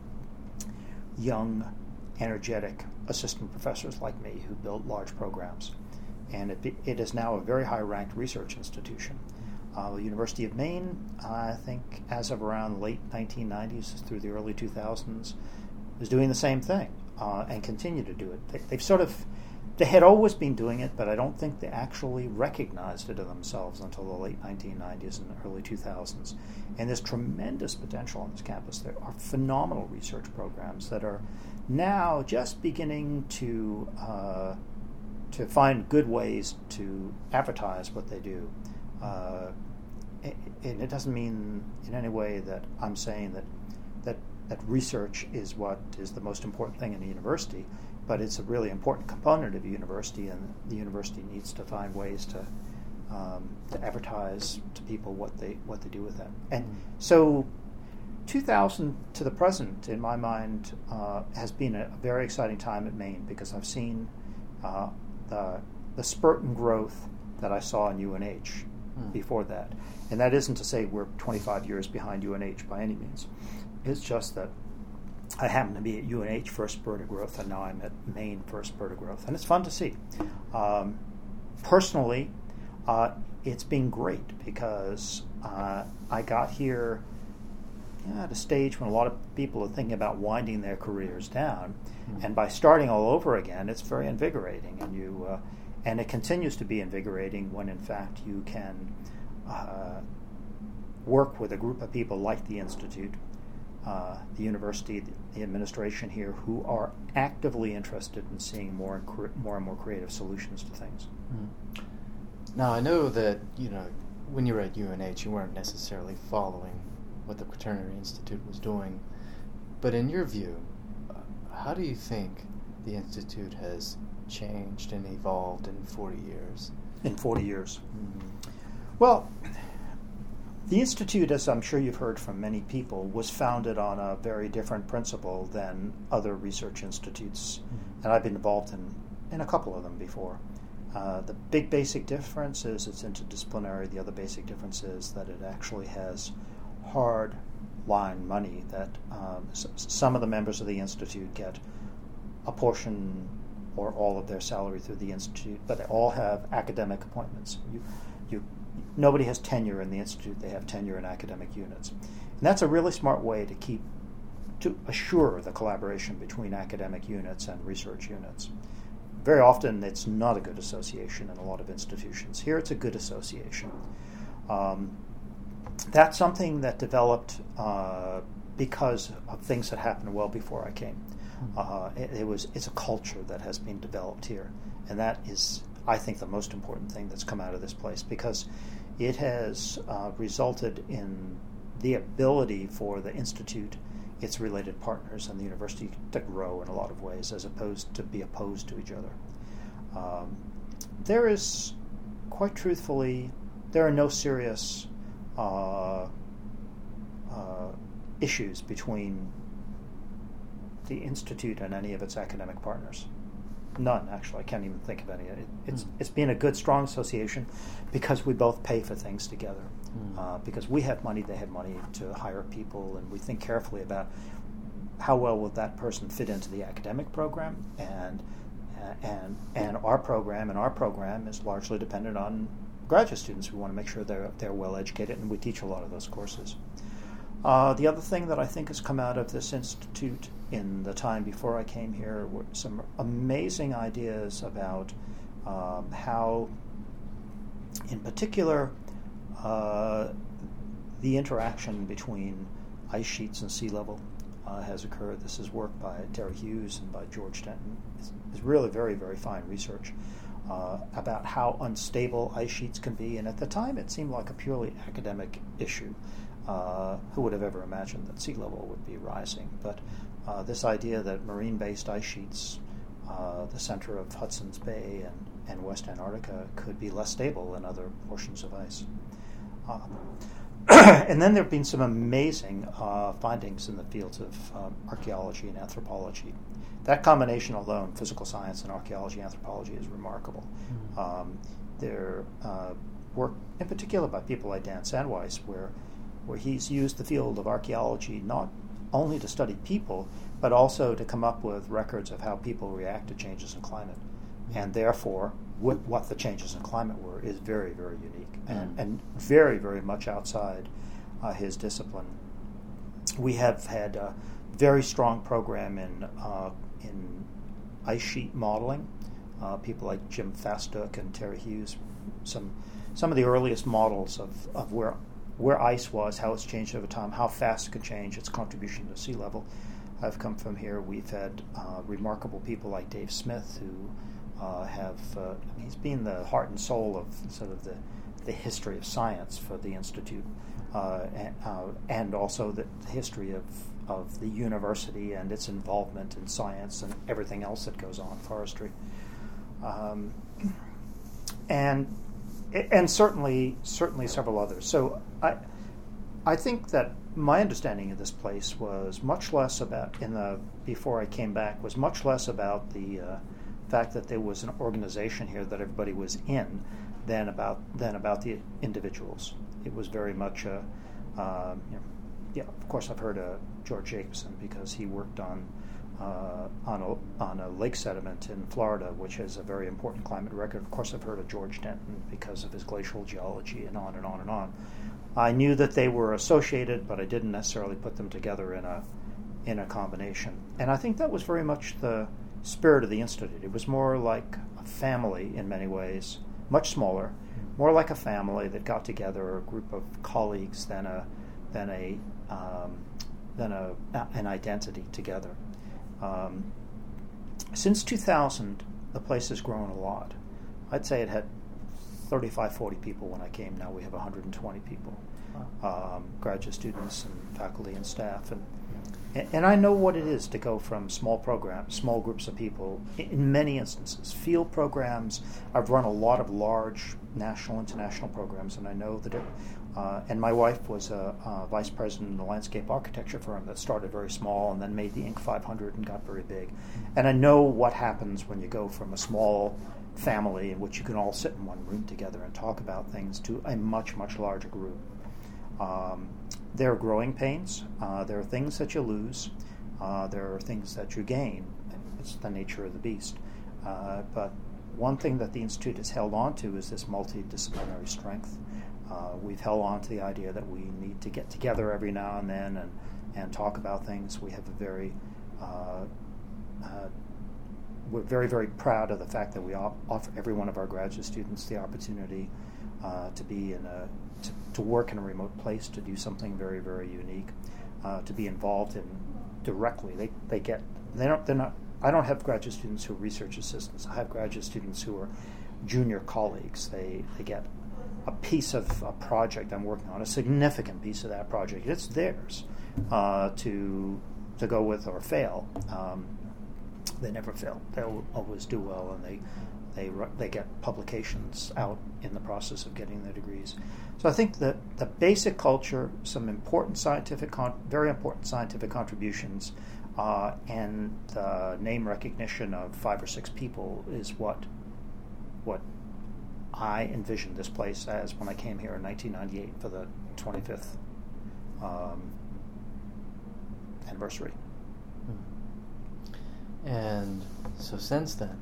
young, energetic assistant professors like me who built large programs, and it, be, it is now a very high-ranked research institution. Uh, the University of Maine, I think, as of around late nineteen nineties through the early two thousands, was doing the same thing uh, and continue to do it. They, they've sort of, they had always been doing it, but I don't think they actually recognized it of themselves until the late nineteen nineties and the early two thousands. And there's tremendous potential on this campus. There are phenomenal research programs that are now just beginning to uh, to find good ways to advertise what they do. Uh, and it doesn't mean in any way that I'm saying that, that that research is what is the most important thing in a university, but it's a really important component of a university, and the university needs to find ways to um, to advertise to people what they what they do with that. And so, two thousand to the present, in my mind, uh, has been a very exciting time at Maine, because I've seen uh, the the spurt in growth that I saw in U N H before that. And that isn't to say we're twenty-five years behind U N H by any means. It's just that I happen to be at U N H first spurt of growth, and now I'm at Maine first spurt of growth. And it's fun to see. Um, personally, uh, it's been great, because uh, I got here you know, at a stage when a lot of people are thinking about winding their careers down. Mm-hmm. And by starting all over again, it's very invigorating. And you... Uh, And it continues to be invigorating when, in fact, you can uh, work with a group of people like the Institute uh, the university, the, the administration here, who are actively interested in seeing more and cre- more and more creative solutions to things. Mm. Now, I know that, you know, when you were at U N H, you weren't necessarily following what the Quaternary Institute was doing, but in your view, uh, how do you think the Institute has changed and evolved in forty years? In forty years. Mm-hmm. Well, the Institute, as I'm sure you've heard from many people, was founded on a very different principle than other research institutes, mm-hmm. and I've been involved in, in a couple of them before. Uh, the big basic difference is it's interdisciplinary. The other basic difference is that it actually has hard line money, that um, s- some of the members of the Institute get a portion or all of their salary through the Institute, but they all have academic appointments. You, you, nobody has tenure in the Institute. They have tenure in academic units. And that's a really smart way to keep, to assure the collaboration between academic units and research units. Very often it's not a good association in a lot of institutions. Here it's a good association. Um, that's something that developed uh, because of things that happened well before I came. Uh, it, it was it's a culture that has been developed here, and that is, I think, the most important thing that's come out of this place, because it has uh, resulted in the ability for the Institute, its related partners, and the university to grow in a lot of ways, as opposed to be opposed to each other. Um, there is, quite truthfully, there are no serious uh, uh, issues between the Institute and any of its academic partners. None, actually. I can't even think of any. It, it's mm. it's been a good, strong association because we both pay for things together. Mm. Uh, because we have money, they have money to hire people, and we think carefully about how well will that person fit into the academic program, and uh, and and our program and our program is largely dependent on graduate students. We want to make sure they're they're well educated, and we teach a lot of those courses. Uh, the other thing that I think has come out of this institute in the time before I came here were some amazing ideas about um, how, in particular, uh, the interaction between ice sheets and sea level uh, has occurred. This is work by Terry Hughes and by George Denton. It's, it's really very, very fine research uh, about how unstable ice sheets can be, and at the time it seemed like a purely academic issue. Uh, who would have ever imagined that sea level would be rising? But uh, this idea that marine-based ice sheets, uh, the center of Hudson's Bay and, and West Antarctica, could be less stable than other portions of ice. Uh, and then there have been some amazing uh, findings in the fields of um, archaeology and anthropology. That combination alone, physical science and archaeology, anthropology, is remarkable. Mm-hmm. Um, there uh, work, in particular, by people like Dan Sandweiss, where where he's used the field of archaeology not only to study people, but also to come up with records of how people react to changes in climate. And therefore, what, what the changes in climate were is very, very unique and, and very, very much outside uh, his discipline. We have had a very strong program in uh, in ice sheet modeling. Uh, people like Jim Fastook and Terry Hughes, some some of the earliest models of, of where where ice was, how it's changed over time, how fast it could change, its contribution to sea level, have come from here. We've had uh, remarkable people like Dave Smith, who uh, have, uh, I mean, he's been the heart and soul of sort of the, the history of science for the Institute, uh, and, uh, and also the history of, of the university and its involvement in science and everything else that goes on, forestry. Um, and And certainly, certainly several others. So I, I think that my understanding of this place was much less about, in the before I came back, was much less about the uh, fact that there was an organization here that everybody was in, than about than about the individuals. It was very much a, um, you know, yeah. Of course, I've heard of George Jacobson because he worked on. Uh, on a on a lake sediment in Florida, which is a very important climate record. Of course, I've heard of George Denton because of his glacial geology, and on and on and on. I knew that they were associated, but I didn't necessarily put them together in a in a combination. And I think that was very much the spirit of the Institute. It was more like a family in many ways, much smaller, more like a family that got together, a group of colleagues than a than a um, than a, an identity together. Um, since two thousand, the place has grown a lot. I'd say it had thirty-five, forty people when I came. Now we have one hundred twenty people, wow. um, graduate students and faculty and staff. And, and I know what it is to go from small programs, small groups of people, in many instances. Field programs, I've run a lot of large national, international programs, and I know that it, uh, and my wife was a, a vice president in a landscape architecture firm that started very small and then made the Inc five hundred and got very big. And I know what happens when you go from a small family in which you can all sit in one room together and talk about things to a much, much larger group. Um, there are growing pains. Uh, there are things that you lose. Uh, there are things that you gain. It's the nature of the beast. Uh, but one thing that the Institute has held on to is this multidisciplinary strength. Uh, we've held on to the idea that we need to get together every now and then and, and talk about things. We have a very uh, uh, we're very, very proud of the fact that we offer every one of our graduate students the opportunity uh, to be in a to, to work in a remote place, to do something very, very unique, uh, to be involved in directly. They they get they don't they're not. I don't have graduate students who are research assistants. I have graduate students who are junior colleagues. They they get a piece of a project I'm working on, a significant piece of that project. It's theirs uh, to to go with or fail. Um, They never fail. They'll always do well, and they they they get publications out in the process of getting their degrees. So I think that the basic culture, some important scientific, con- very important scientific contributions, uh, and the name recognition of five or six people is what what I envisioned this place as when I came here in nineteen ninety-eight for the twenty-fifth um, anniversary. And so since then?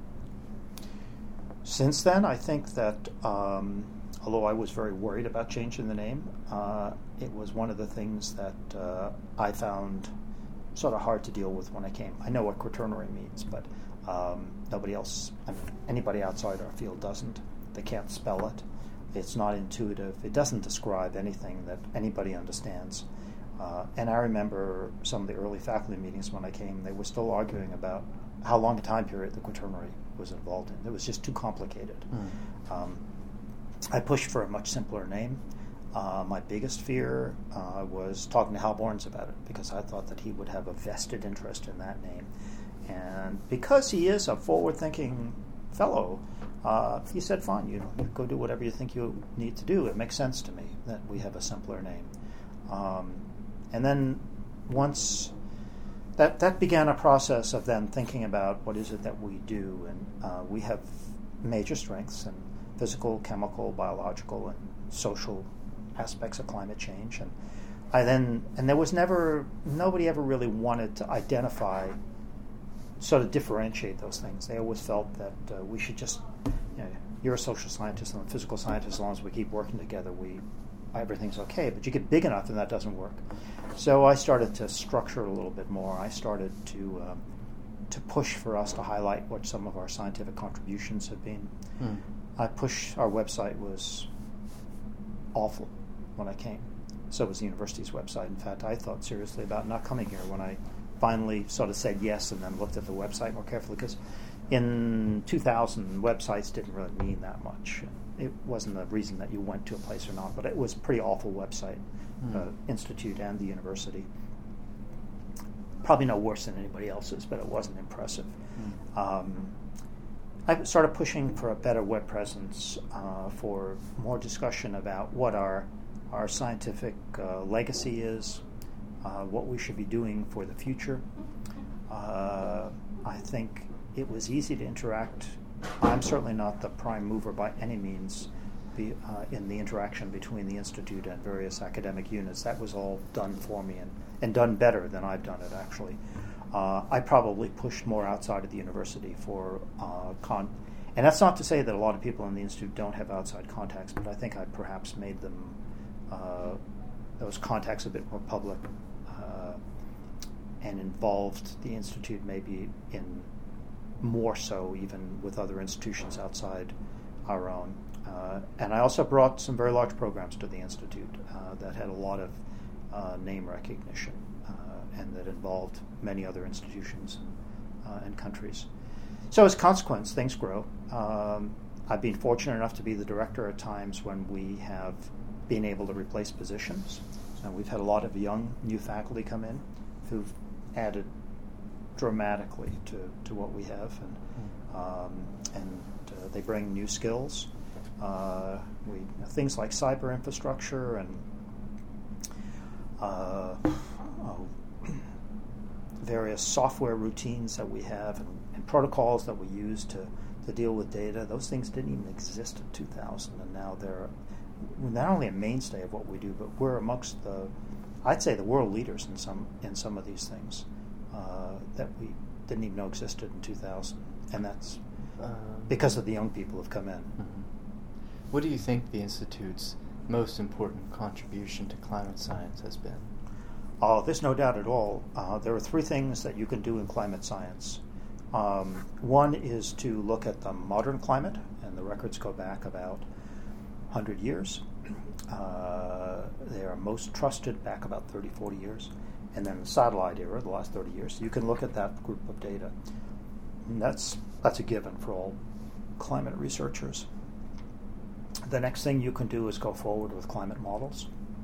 Since then, I think that um, although I was very worried about changing the name, uh, it was one of the things that uh, I found sort of hard to deal with when I came. I know what quaternary means, but um, nobody else, I mean, anybody outside our field doesn't. They can't spell it. It's not intuitive. It doesn't describe anything that anybody understands. Uh, and I remember some of the early faculty meetings when I came, they were still arguing about how long a time period the quaternary was involved in. It was just too complicated. Mm. Um, I pushed for a much simpler name. Uh, my biggest fear uh, was talking to Hal Borns about it, because I thought that he would have a vested interest in that name. And because he is a forward-thinking fellow, uh, he said, fine, you know, go do whatever you think you need to do. It makes sense to me that we have a simpler name. Um, And then once that that began a process of then thinking about what is it that we do, and uh, we have major strengths in physical, chemical, biological, and social aspects of climate change. And I then and there was never nobody ever really wanted to identify, sort of differentiate those things. They always felt that uh, we should just, you know, you're a social scientist, I'm a physical scientist. As long as we keep working together, we everything's okay. But you get big enough and that doesn't work. So I started to structure it a little bit more. I started to um, to push for us to highlight what some of our scientific contributions have been. Hmm. I pushed, our website was awful when I came. So was the university's website. In fact, I thought seriously about not coming here when I finally sort of said yes and then looked at the website more carefully, because in two thousand, websites didn't really mean that much. It wasn't the reason that you went to a place or not, but it was a pretty awful website, mm. uh, Institute and the university. Probably no worse than anybody else's, but it wasn't impressive. Mm. Um, I started pushing for a better web presence, uh, for more discussion about what our our scientific uh, legacy is, uh, what we should be doing for the future. Uh, I think it was easy to interact. I'm certainly not the prime mover by any means be, uh, in the interaction between the Institute and various academic units. That was all done for me, and, and done better than I've done it, actually. Uh, I probably pushed more outside of the university for uh, con. And that's not to say that a lot of people in the Institute don't have outside contacts, but I think I perhaps made them, uh, those contacts a bit more public uh, and involved the Institute maybe in more so even with other institutions outside our own. Uh, and I also brought some very large programs to the Institute uh, that had a lot of uh, name recognition. Uh, and that involved many other institutions uh, and countries. So as a consequence, things grow. Um, I've been fortunate enough to be the director at times when we have been able to replace positions. And we've had a lot of young, new faculty come in who've added dramatically to, to what we have. And, um, and uh, they bring new skills. Uh, we things like cyber infrastructure and uh, oh, various software routines that we have and, and protocols that we use to, to deal with data. Those things didn't even exist in two thousand, and now they're not only a mainstay of what we do, but we're amongst the, I'd say, the world leaders in some in some of these things uh, that we didn't even know existed in two thousand, and that's um, because of the young people who've come in. Mm-hmm. What do you think the Institute's most important contribution to climate science has been? Oh, there's no doubt at all. Uh, there are three things that you can do in climate science. Um, one is to look at the modern climate, and the records go back about one hundred years. Uh, they are most trusted back about thirty, forty years. And then the satellite era, the last thirty years. You can look at that group of data. And that's, that's a given for all climate researchers. The next thing you can do is go forward with climate models.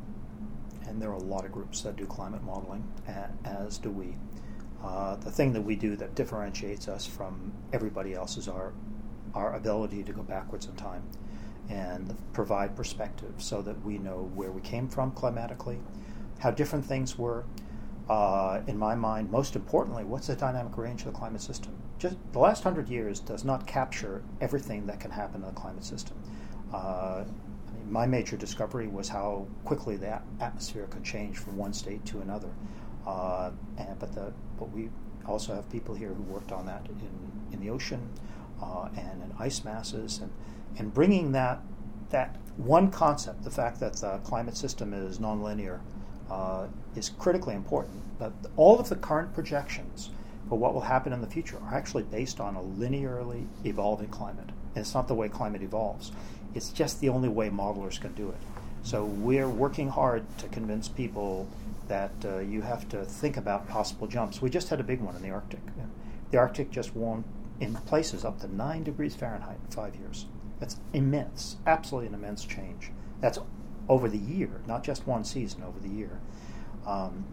And there are a lot of groups that do climate modeling, as do we. Uh, the thing that we do that differentiates us from everybody else is our, our ability to go backwards in time and provide perspective so that we know where we came from climatically, how different things were. Uh, in my mind, most importantly, what's the dynamic range of the climate system? Just the last hundred years does not capture everything that can happen in the climate system. Uh, I mean, my major discovery was how quickly the atmosphere could change from one state to another. Uh, and, but, the, but we also have people here who worked on that in, in the ocean uh, and in ice masses, and, and bringing that that one concept, the fact that the climate system is nonlinear, uh, is critically important. But all of the current projections for what will happen in the future are actually based on a linearly evolving climate. And it's not the way climate evolves. It's just the only way modelers can do it. So we're working hard to convince people that uh, you have to think about possible jumps. We just had a big one in the Arctic. The Arctic just warmed in places up to nine degrees Fahrenheit in five years. That's immense, absolutely an immense change. That's over the year, not just one season, over the year. Um,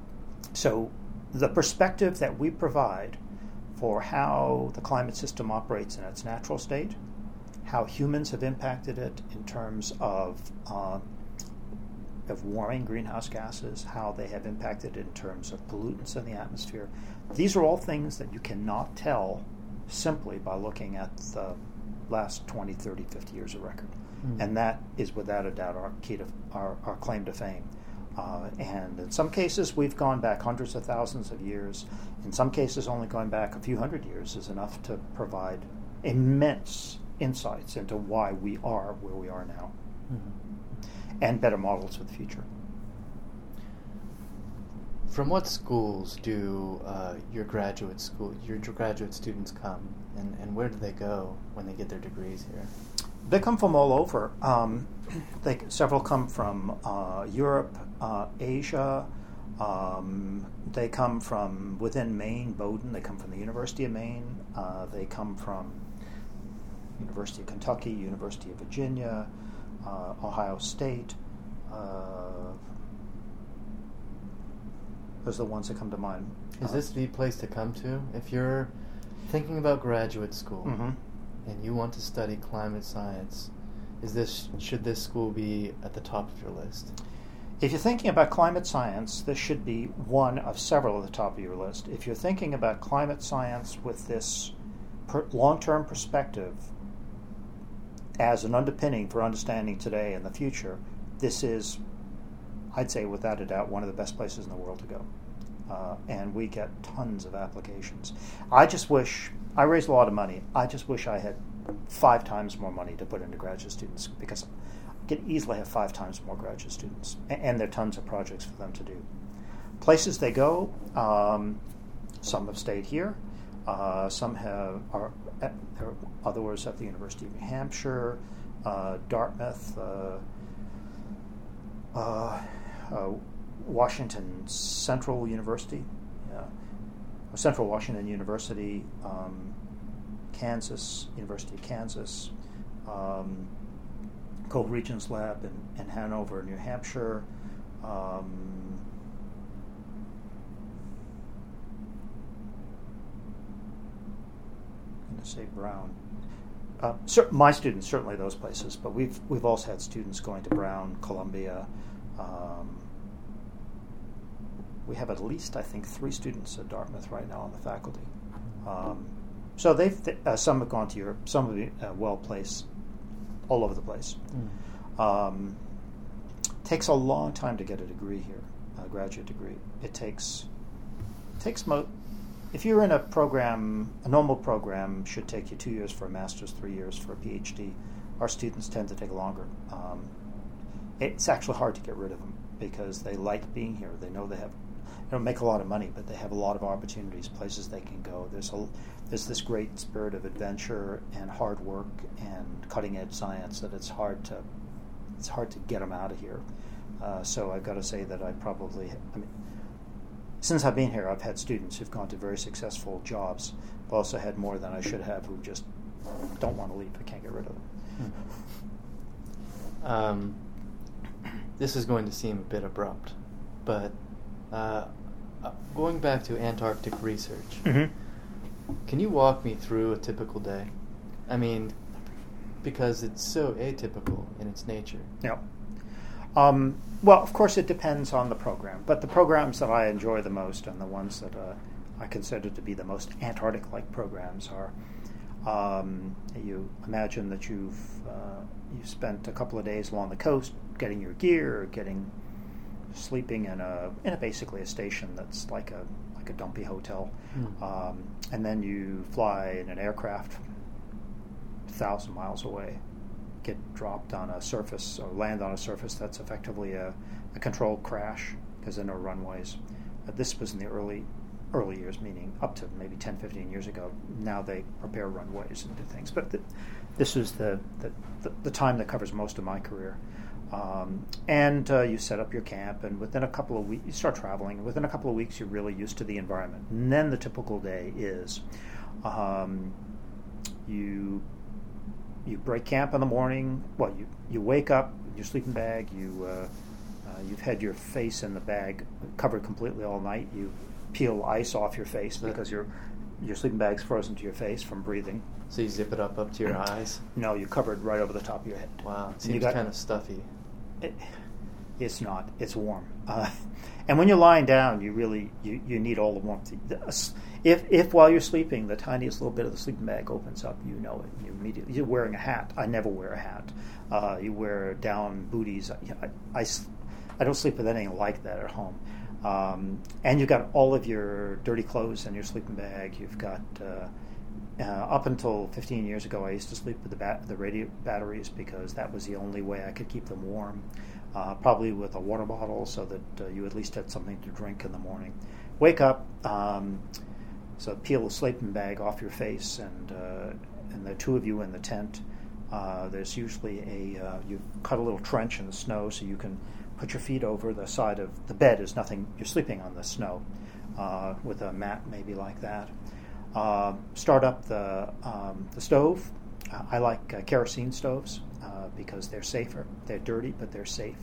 so the perspective that we provide for how the climate system operates in its natural state, how humans have impacted it in terms of uh, of warming greenhouse gases, how they have impacted it in terms of pollutants in the atmosphere. These are all things that you cannot tell simply by looking at the last twenty, thirty, fifty years of record. Mm. And that is without a doubt our key to our, our claim to fame. Uh, and in some cases, we've gone back hundreds of thousands of years. In some cases, only going back a few hundred years is enough to provide immense insights into why we are where we are now, mm-hmm. and better models for the future. From what schools do uh, your graduate school, your graduate students come, and, and where do they go when they get their degrees here? They come from all over. Um, they, several come from uh, Europe, uh, Asia. Um, they come from within Maine, Bowdoin. They come from the University of Maine. Uh, they come from University of Kentucky, University of Virginia, uh, Ohio State. Uh, those are the ones that come to mind. Is uh, this the place to come to if you're thinking about graduate school? Mm-hmm. And you want to study climate science? Is this should this school be at the top of your list? If you're thinking about climate science, this should be one of several at the top of your list. If you're thinking about climate science with this per- long-term perspective as an underpinning for understanding today and the future, this is, I'd say without a doubt, one of the best places in the world to go. Uh, and we get tons of applications. I just wish, I raised a lot of money, I just wish I had five times more money to put into graduate students, because I could easily have five times more graduate students, and, and there are tons of projects for them to do. Places they go, um, some have stayed here, uh, some have are at, there are others at the University of New Hampshire, uh, Dartmouth, uh, uh, uh, Washington Central University, yeah, Central Washington University, um, Kansas, University of Kansas, um, Cold Regions Lab in, in Hanover, New Hampshire. Um, I'm going to say Brown. Uh, cer- my students, certainly those places, but we've we've also had students going to Brown, Columbia. Um, we have at least, I think, three students at Dartmouth right now on the faculty. Um, so they've th- uh, some have gone to Europe, some have been uh, well placed all over the place. Mm. Um, takes a long time to get a degree here, a graduate degree. It takes takes mo. If you're in a program, a normal program should take you two years for a master's, three years for a PhD. Our students tend to take longer. Um, it's actually hard to get rid of them because they like being here. They know they have, they don't make a lot of money, but they have a lot of opportunities, places they can go. There's a, there's this great spirit of adventure and hard work and cutting edge science that it's hard to, it's hard to get them out of here. Uh, so I've got to say that I probably, I mean, since I've been here, I've had students who've gone to very successful jobs. I've also had more than I should have who just don't want to leave. I can't get rid of them. Hmm. Um, this is going to seem a bit abrupt, but uh, going back to Antarctic research, mm-hmm. can you walk me through a typical day? I mean, because it's so atypical in its nature. Yeah. Um, well, of course, it depends on the program, but the programs that I enjoy the most and the ones that uh, I consider to be the most Antarctic-like programs are, um, you imagine that you've uh, you've spent a couple of days along the coast getting your gear, getting sleeping in a in a basically a station that's like a like a dumpy hotel, mm. um, and then you fly in an aircraft a thousand miles away. Get dropped on a surface or land on a surface that's effectively a, a controlled crash because there are no runways. Uh, this was in the early early years, meaning up to maybe ten, fifteen years ago. Now they prepare runways and do things. But the, this is the, the, the, the time that covers most of my career. Um, and uh, you set up your camp, and within a couple of weeks, you start traveling. Within a couple of weeks, you're really used to the environment. And then the typical day is um, you... You break camp in the morning. Well, you, you wake up in your sleeping bag. You uh, uh, you've had your face in the bag covered completely all night. You peel ice off your face because your your sleeping bag's frozen to your face from breathing. So you zip it up up to your eyes? No, you cover it right over the top of your head. Wow, it seems got, kind of stuffy. It, it's not. It's warm. Uh, and when you're lying down, you really you, you need all the warmth. If if while you're sleeping, the tiniest little bit of the sleeping bag opens up, you know it. You immediately. You're wearing a hat. I never wear a hat. Uh, you wear down booties. I, I, I, I don't sleep with anything like that at home. Um, and you've got all of your dirty clothes in your sleeping bag. You've got uh, uh, up until fifteen years ago, I used to sleep with the bat- the radio batteries because that was the only way I could keep them warm. Uh, probably with a water bottle so that uh, you at least had something to drink in the morning. Wake up, um, so peel the sleeping bag off your face, and uh, and the two of you in the tent. Uh, there's usually a uh, you cut a little trench in the snow so you can put your feet over the side of the bed. Is nothing. You're sleeping on the snow uh, with a mat maybe like that. Uh, start up the um, the stove. Uh, I like uh, kerosene stoves. Uh, because they're safer. They're dirty, but they're safe.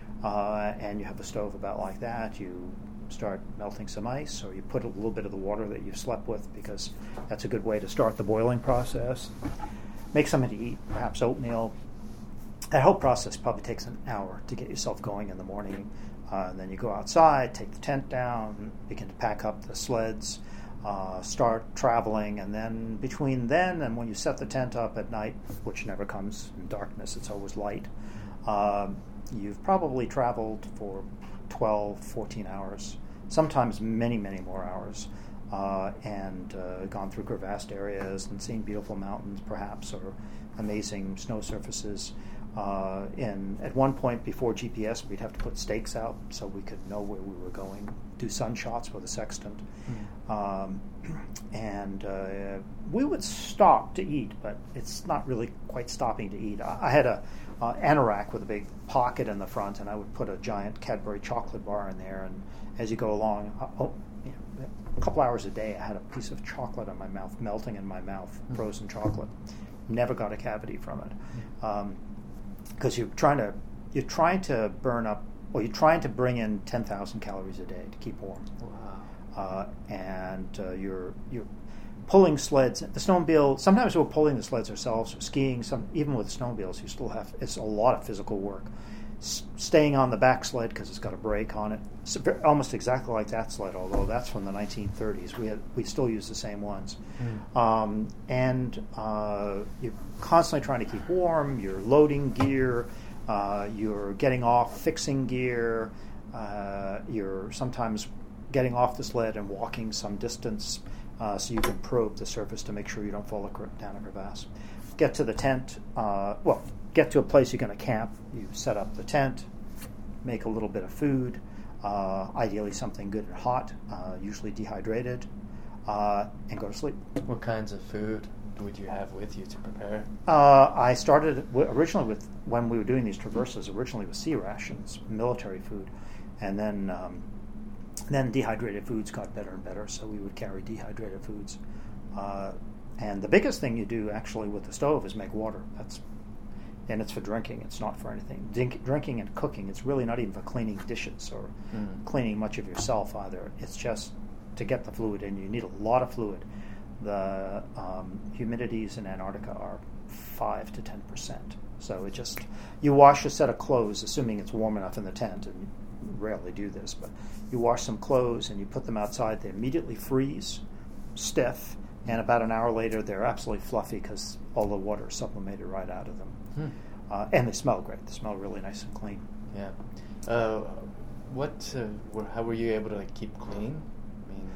Uh, and you have the stove about like that. You start melting some ice, or you put a little bit of the water that you've slept with, because that's a good way to start the boiling process. Make something to eat, perhaps oatmeal. That whole process probably takes an hour to get yourself going in the morning. Uh, and then you go outside, take the tent down, begin to pack up the sleds, Uh, start traveling, and then between then and when you set the tent up at night, which never comes in darkness, it's always light, uh, you've probably traveled for twelve, fourteen hours, sometimes many, many more hours, uh, and uh, gone through crevassed areas and seen beautiful mountains, perhaps, or amazing snow surfaces. Uh, and at one point before G P S, we'd have to put stakes out so we could know where we were going, do sun shots with a sextant. Mm. Um, and uh, we would stop to eat, but it's not really quite stopping to eat. I, I had a uh, anorak with a big pocket in the front, and I would put a giant Cadbury chocolate bar in there. And as you go along, uh, oh, you know, a couple hours a day, I had a piece of chocolate in my mouth, melting in my mouth, mm-hmm. frozen chocolate. Never got a cavity from it, because um, you're trying to you're trying to burn up, or you're trying to bring in ten thousand calories a day to keep warm. Wow. Uh, and uh, you're you're pulling sleds. The snowmobile. Sometimes we're pulling the sleds ourselves, or skiing. Some even with snowmobiles, you still have. It's a lot of physical work. S- staying on the back sled because it's got a brake on it. It's very, almost exactly like that sled, although that's from the nineteen thirties. We had we still use the same ones. Mm. Um, and uh, you're constantly trying to keep warm. You're loading gear. Uh, you're getting off, fixing gear. Uh, you're sometimes getting off the sled and walking some distance uh, so you can probe the surface to make sure you don't fall down a crevasse. Get to the tent, uh, well, get to a place you're going to camp. You set up the tent, make a little bit of food, uh, ideally something good and hot, uh, usually dehydrated, uh, and go to sleep. What kinds of food would you have with you to prepare? Uh, I started w- originally with, when we were doing these traverses, originally with sea rations, military food, and then um, then dehydrated foods got better and better, so we would carry dehydrated foods. Uh, and the biggest thing you do actually with the stove is make water. That's and it's for drinking. It's not for anything. Drink, drinking and cooking. It's really not even for cleaning dishes or mm. cleaning much of yourself either. It's just to get the fluid in. You need a lot of fluid. The um, humidities in Antarctica are five to ten percent. So it just you wash a set of clothes, assuming it's warm enough in the tent, and you rarely do this, but you wash some clothes and you put them outside. They immediately freeze, stiff, and about an hour later they're absolutely fluffy because all the water is sublimated right out of them. Hmm. Uh, and they smell great. They smell really nice and clean. Yeah. Uh, what? Uh, how were you able to like, keep clean? I mean,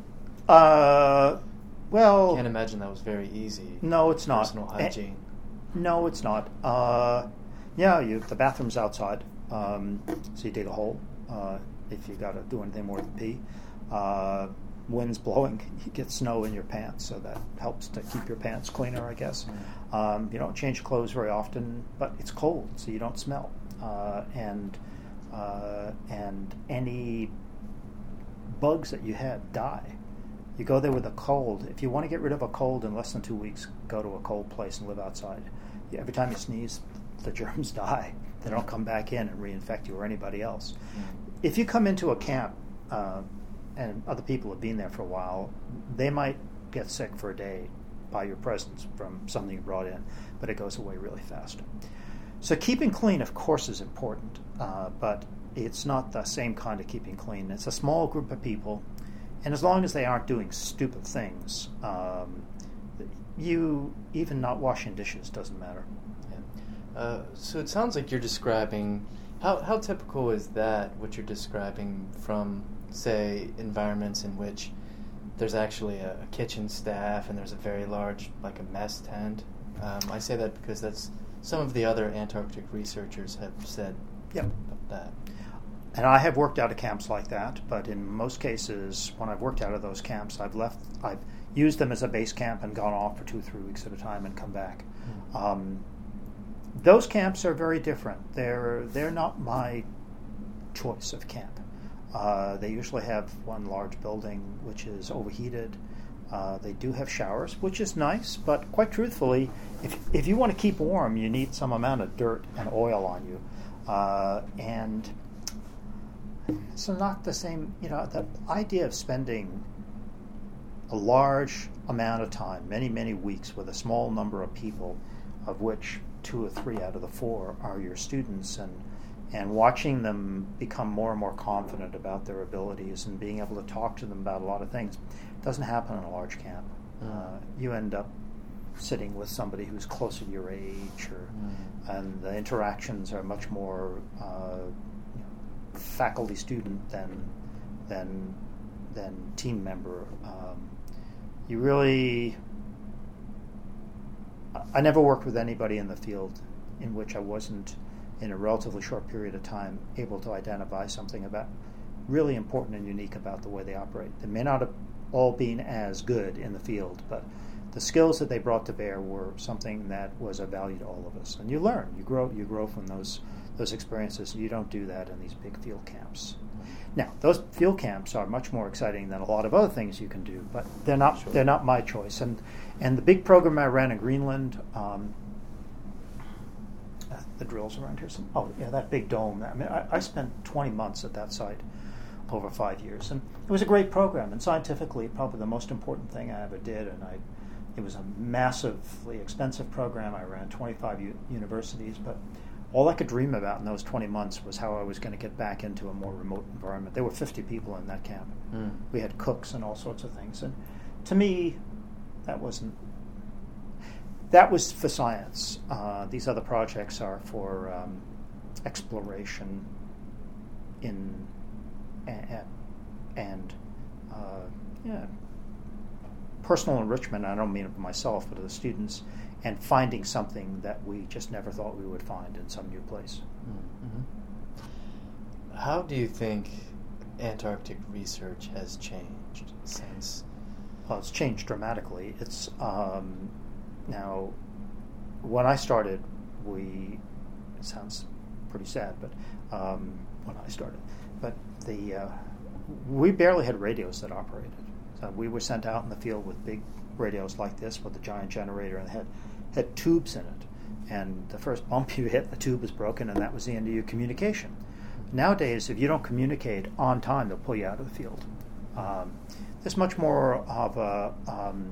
uh, well, I can't imagine that was very easy. No, it's not. Personal hygiene. Eh, no, it's not. Uh, yeah, you the bathroom's outside, um, so you dig a hole uh, if you got to do anything more than pee. Uh, wind's blowing, you get snow in your pants, so that helps to keep your pants cleaner, I guess. Mm. Um, you don't change clothes very often, but it's cold, so you don't smell. Uh, and uh, and any bugs that you had die. You go there with a cold. If you want to get rid of a cold in less than two weeks, go to a cold place and live outside. Every time you sneeze, the germs die. They don't come back in and reinfect you or anybody else. Mm. If you come into a camp, uh, and other people have been there for a while, they might get sick for a day by your presence from something you brought in, but it goes away really fast. So keeping clean, of course, is important, uh, but it's not the same kind of keeping clean. It's a small group of people, and as long as they aren't doing stupid things, um, you even not washing dishes doesn't matter. Yeah. Uh, so it sounds like you're describing, how, how typical is that, what you're describing from, say, environments in which there's actually a, a kitchen staff and there's a very large, like a mess tent. Um, I say that because that's some of the other Antarctic researchers have said yep. about that. And I have worked out of camps like that, but in most cases, when I've worked out of those camps, I've left, I've used them as a base camp and gone off for two, three weeks at a time and come back. Mm. Um, those camps are very different. They're they're not my choice of camp. Uh, they usually have one large building which is overheated. Uh, they do have showers, which is nice, but quite truthfully, if if you want to keep warm, you need some amount of dirt and oil on you. Uh, and it's not the same, you know, the idea of spending a large amount of time, many, many weeks, with a small number of people, of which two or three out of the four are your students, and and watching them become more and more confident about their abilities and being able to talk to them about a lot of things doesn't happen in a large camp. Mm. Uh, you end up sitting with somebody who's closer to your age, or, mm. and the interactions are much more uh, you know, faculty-student than than than team member. Um, you really... I never worked with anybody in the field in which I wasn't, in a relatively short period of time, able to identify something about really important and unique about the way they operate. They may not have all been as good in the field, but the skills that they brought to bear were something that was of value to all of us. And you learn, you grow, you grow from those those experiences. You don't do that in these big field camps. Now, those field camps are much more exciting than a lot of other things you can do, but they're not Sure. they're not my choice. And and the big program I ran in Greenland, um, uh, the drills around here. Some, oh yeah, that big dome. I mean, I, I spent twenty months at that site over five years, and it was a great program. And scientifically, probably the most important thing I ever did. And I, it was a massively expensive program. I ran twenty-five u- universities, but all I could dream about in those twenty months was how I was going to get back into a more remote environment. There were fifty people in that camp. Mm. We had cooks and all sorts of things. And to me, that wasn't, that was for science. Uh, these other projects are for um, exploration in, and, and uh, yeah, personal enrichment. I don't mean it for myself, but of the students, and finding something that we just never thought we would find in some new place. Mm-hmm. How do you think Antarctic research has changed since? Well, it's changed dramatically. It's um, now, when I started, we, it sounds pretty sad, but um, when I started, but the uh, we barely had radios that operated. So we were sent out in the field with big radios like this with a giant generator, and had had tubes in it. And the first bump you hit, the tube was broken, and that was the end of your communication. Nowadays, if you don't communicate on time, they'll pull you out of the field. Um, there's much more of a um,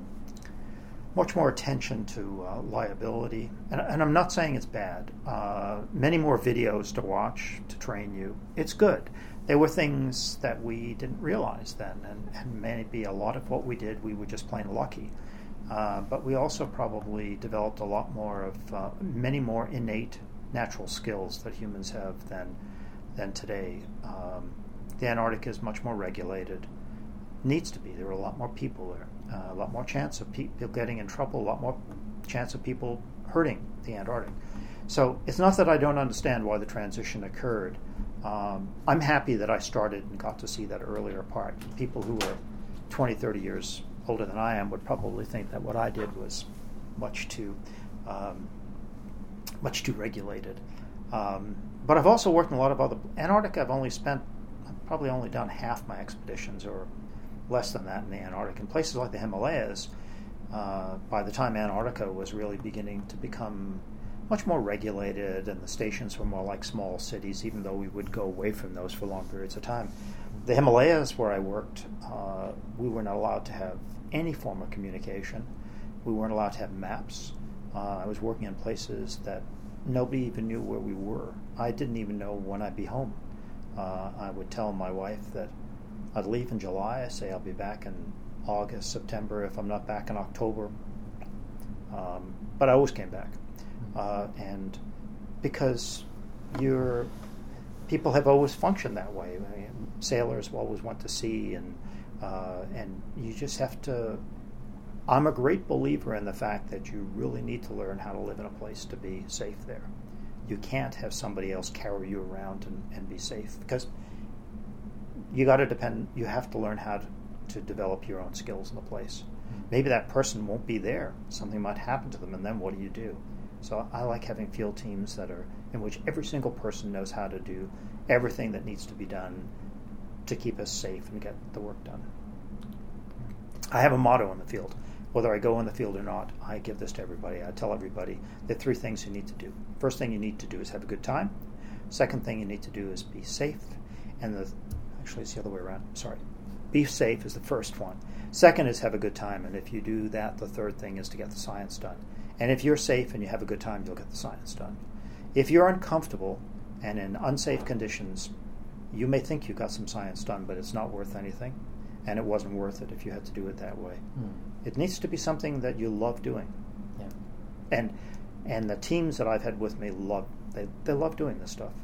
much more attention to uh, liability, and, and I'm not saying it's bad. Uh, many more videos to watch to train you. It's good. There were things that we didn't realize then, and, and maybe a lot of what we did, we were just plain lucky. Uh, but we also probably developed a lot more of uh, many more innate natural skills that humans have than than today. Um, the Antarctic is much more regulated. Needs to be. There are a lot more people there. Uh, a lot more chance of people getting in trouble. A lot more chance of people hurting the Antarctic. So it's not that I don't understand why the transition occurred. Um, I'm happy that I started and got to see that earlier part. People who are twenty, thirty years older than I am would probably think that what I did was much too, um, much too regulated. Um, but I've also worked in a lot of other Antarctic. I've only spent, I've probably only done half my expeditions, or less than that, in the Antarctic. In places like the Himalayas, uh, by the time Antarctica was really beginning to become much more regulated, and the stations were more like small cities, even though we would go away from those for long periods of time. The Himalayas, where I worked, uh, we were not allowed to have any form of communication. We weren't allowed to have maps. Uh, I was working in places that nobody even knew where we were. I didn't even know when I'd be home. Uh, I would tell my wife that I'd leave in July. I say I'll be back in August, September, if I'm not back in October. Um, but I always came back. Uh, and because you're, people have always functioned that way. I mean, sailors always went to sea, and uh, and you just have to. I'm a great believer in the fact that you really need to learn how to live in a place to be safe there. You can't have somebody else carry you around and, and be safe, because you got to depend. You have to learn how to, to develop your own skills in the place. Maybe that person won't be there. Something might happen to them, and then what do you do? So I like having field teams that are in which every single person knows how to do everything that needs to be done to keep us safe and get the work done. I have a motto in the field. Whether I go in the field or not, I give this to everybody. I tell everybody there are three things you need to do. First thing you need to do is have a good time. Second thing you need to do is be safe. And the actually it's the other way around. Sorry. Be safe is the first one. Second is have a good time. And if you do that, the third thing is to get the science done. And if you're safe and you have a good time, you'll get the science done. If you're uncomfortable and in unsafe conditions, you may think you got some science done, but it's not worth anything. And it wasn't worth it if you had to do it that way. Mm. It needs to be something that you love doing. Yeah. And and the teams that I've had with me love they, they love doing this stuff.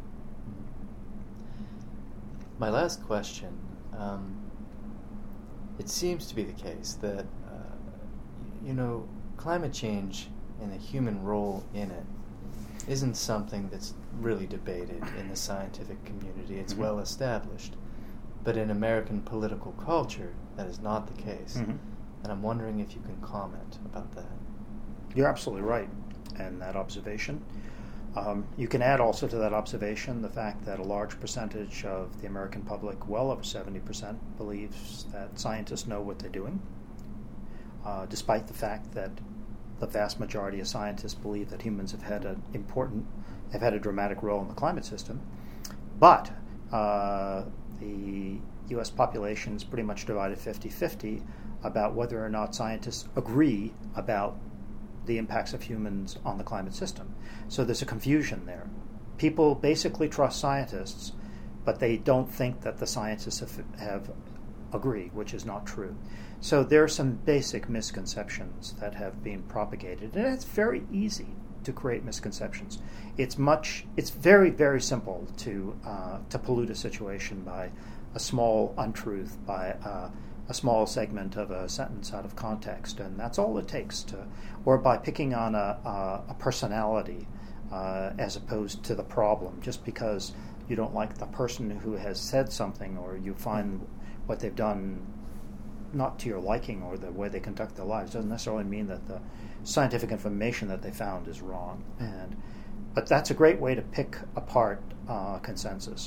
My last question. Um, it seems to be the case that uh, you know, climate change and the human role in it isn't something that's really debated in the scientific community. It's mm-hmm. well established. But in American political culture, that is not the case. Mm-hmm. And I'm wondering if you can comment about that. You're absolutely right in that observation. Um, you can add also to that observation the fact that a large percentage of the American public, well over seventy percent, believes that scientists know what they're doing, uh, despite the fact that the vast majority of scientists believe that humans have had an important, have had a dramatic role in the climate system. But uh, the U S population is pretty much divided fifty-fifty about whether or not scientists agree about the impacts of humans on the climate system. So there's a confusion there. People basically trust scientists, but they don't think that the scientists have, have agree, which is not true. So there are some basic misconceptions that have been propagated, and it's very easy to create misconceptions. It's much. It's very, very simple to uh, to pollute a situation by a small untruth, by uh, a small segment of a sentence out of context, and that's all it takes to, or by picking on a, a, a personality uh, as opposed to the problem, just because you don't like the person who has said something, or you find what they've done not to your liking, or the way they conduct their lives, doesn't necessarily mean that the scientific information that they found is wrong. And but that's a great way to pick apart uh, consensus.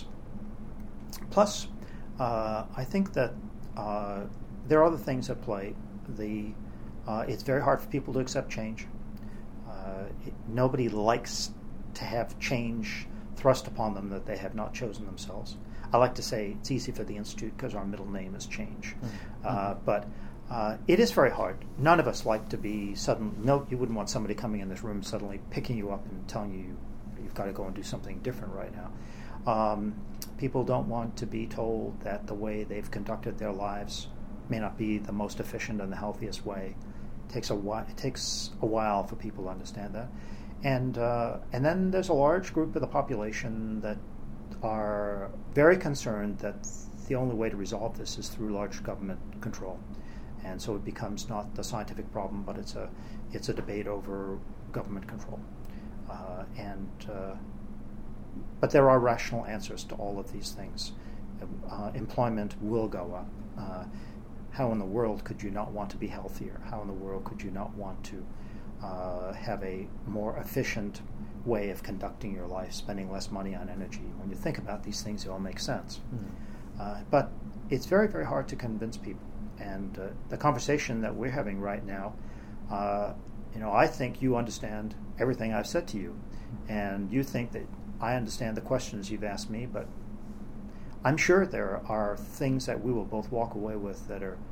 Plus, uh, I think that Uh, there are other things at play. The uh, it's very hard for people to accept change. Uh, it, nobody likes to have change thrust upon them that they have not chosen themselves. I like to say it's easy for the Institute because our middle name is Change. Mm-hmm. Uh, but uh, it is very hard. None of us like to be sudden. No, you wouldn't want somebody coming in this room suddenly picking you up and telling you you've got to go and do something different right now. Um, people don't want to be told that the way they've conducted their lives may not be the most efficient and the healthiest way. It takes a while, it takes a while for people to understand that. And uh, and then there's a large group of the population that are very concerned that the only way to resolve this is through large government control. And so it becomes not the scientific problem, but it's a it's a debate over government control. Uh, and uh, But there are rational answers to all of these things. Uh, employment will go up. Uh, how in the world could you not want to be healthier? How in the world could you not want to uh, have a more efficient way of conducting your life, spending less money on energy? When you think about these things, they all make sense. Mm-hmm. Uh, but it's very, very hard to convince people. And uh, the conversation that we're having right now, uh, you know, I think you understand everything I've said to you, and you think that I understand the questions you've asked me, but I'm sure there are things that we will both walk away with that are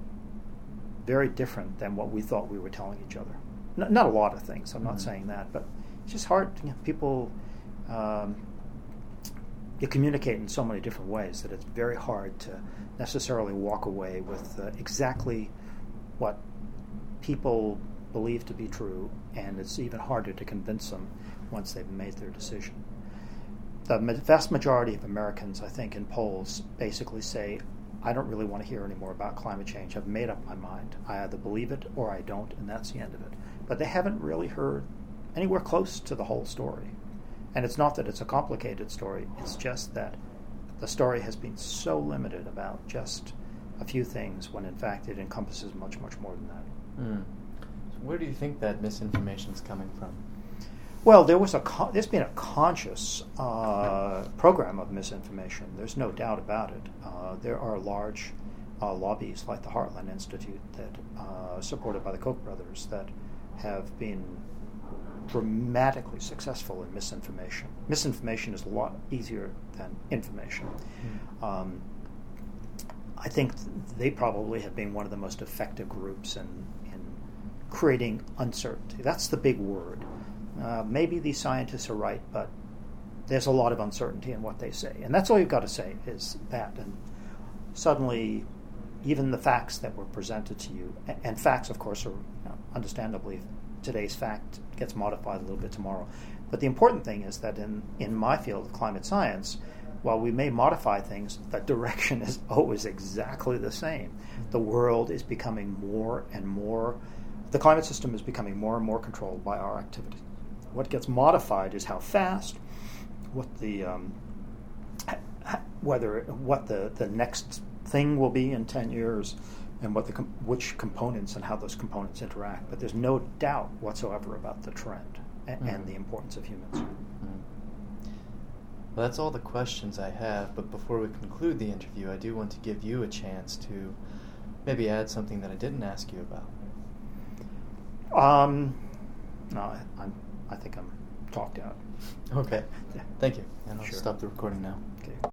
very different than what we thought we were telling each other. N- not a lot of things, I'm mm-hmm. not saying that, but it's just hard. You know, people, um, you communicate in so many different ways that it's very hard to necessarily walk away with uh, exactly what people believe to be true, and it's even harder to convince them once they've made their decision. The vast majority of Americans, I think, in polls basically say, I don't really want to hear any more about climate change. I've made up my mind. I either believe it or I don't, and that's the end of it. But they haven't really heard anywhere close to the whole story. And it's not that it's a complicated story. It's just that the story has been so limited about just a few things when, in fact, it encompasses much, much more than that. Mm. So where do you think that misinformation is coming from? Well, there was a con- there's been a conscious uh, program of misinformation. There's no doubt about it. Uh, there are large uh, lobbies like the Heartland Institute that, uh, supported by the Koch brothers, that have been dramatically successful in misinformation. Misinformation is a lot easier than information. Mm. Um, I think they probably have been one of the most effective groups in, in creating uncertainty. That's the big word. Uh, maybe these scientists are right, but there's a lot of uncertainty in what they say. And that's all you've got to say is that. And suddenly, even the facts that were presented to you, and, and facts, of course, are, you know, understandably, today's fact gets modified a little bit tomorrow. But the important thing is that in, in my field of climate science, while we may modify things, the direction is always exactly the same. The world is becoming more and more, the climate system is becoming more and more controlled by our activity. What gets modified is how fast, what the um, whether what the, the next thing will be in ten years, and what the com- which components and how those components interact. But there's no doubt whatsoever about the trend and, Mm. and the importance of humans. Mm. Well, that's all the questions I have, but before we conclude the interview, I do want to give you a chance to maybe add something that I didn't ask you about. Um, no, I, I'm, I think I'm talked out. Okay. Thank you. And I'll Sure. stop the recording now. Okay.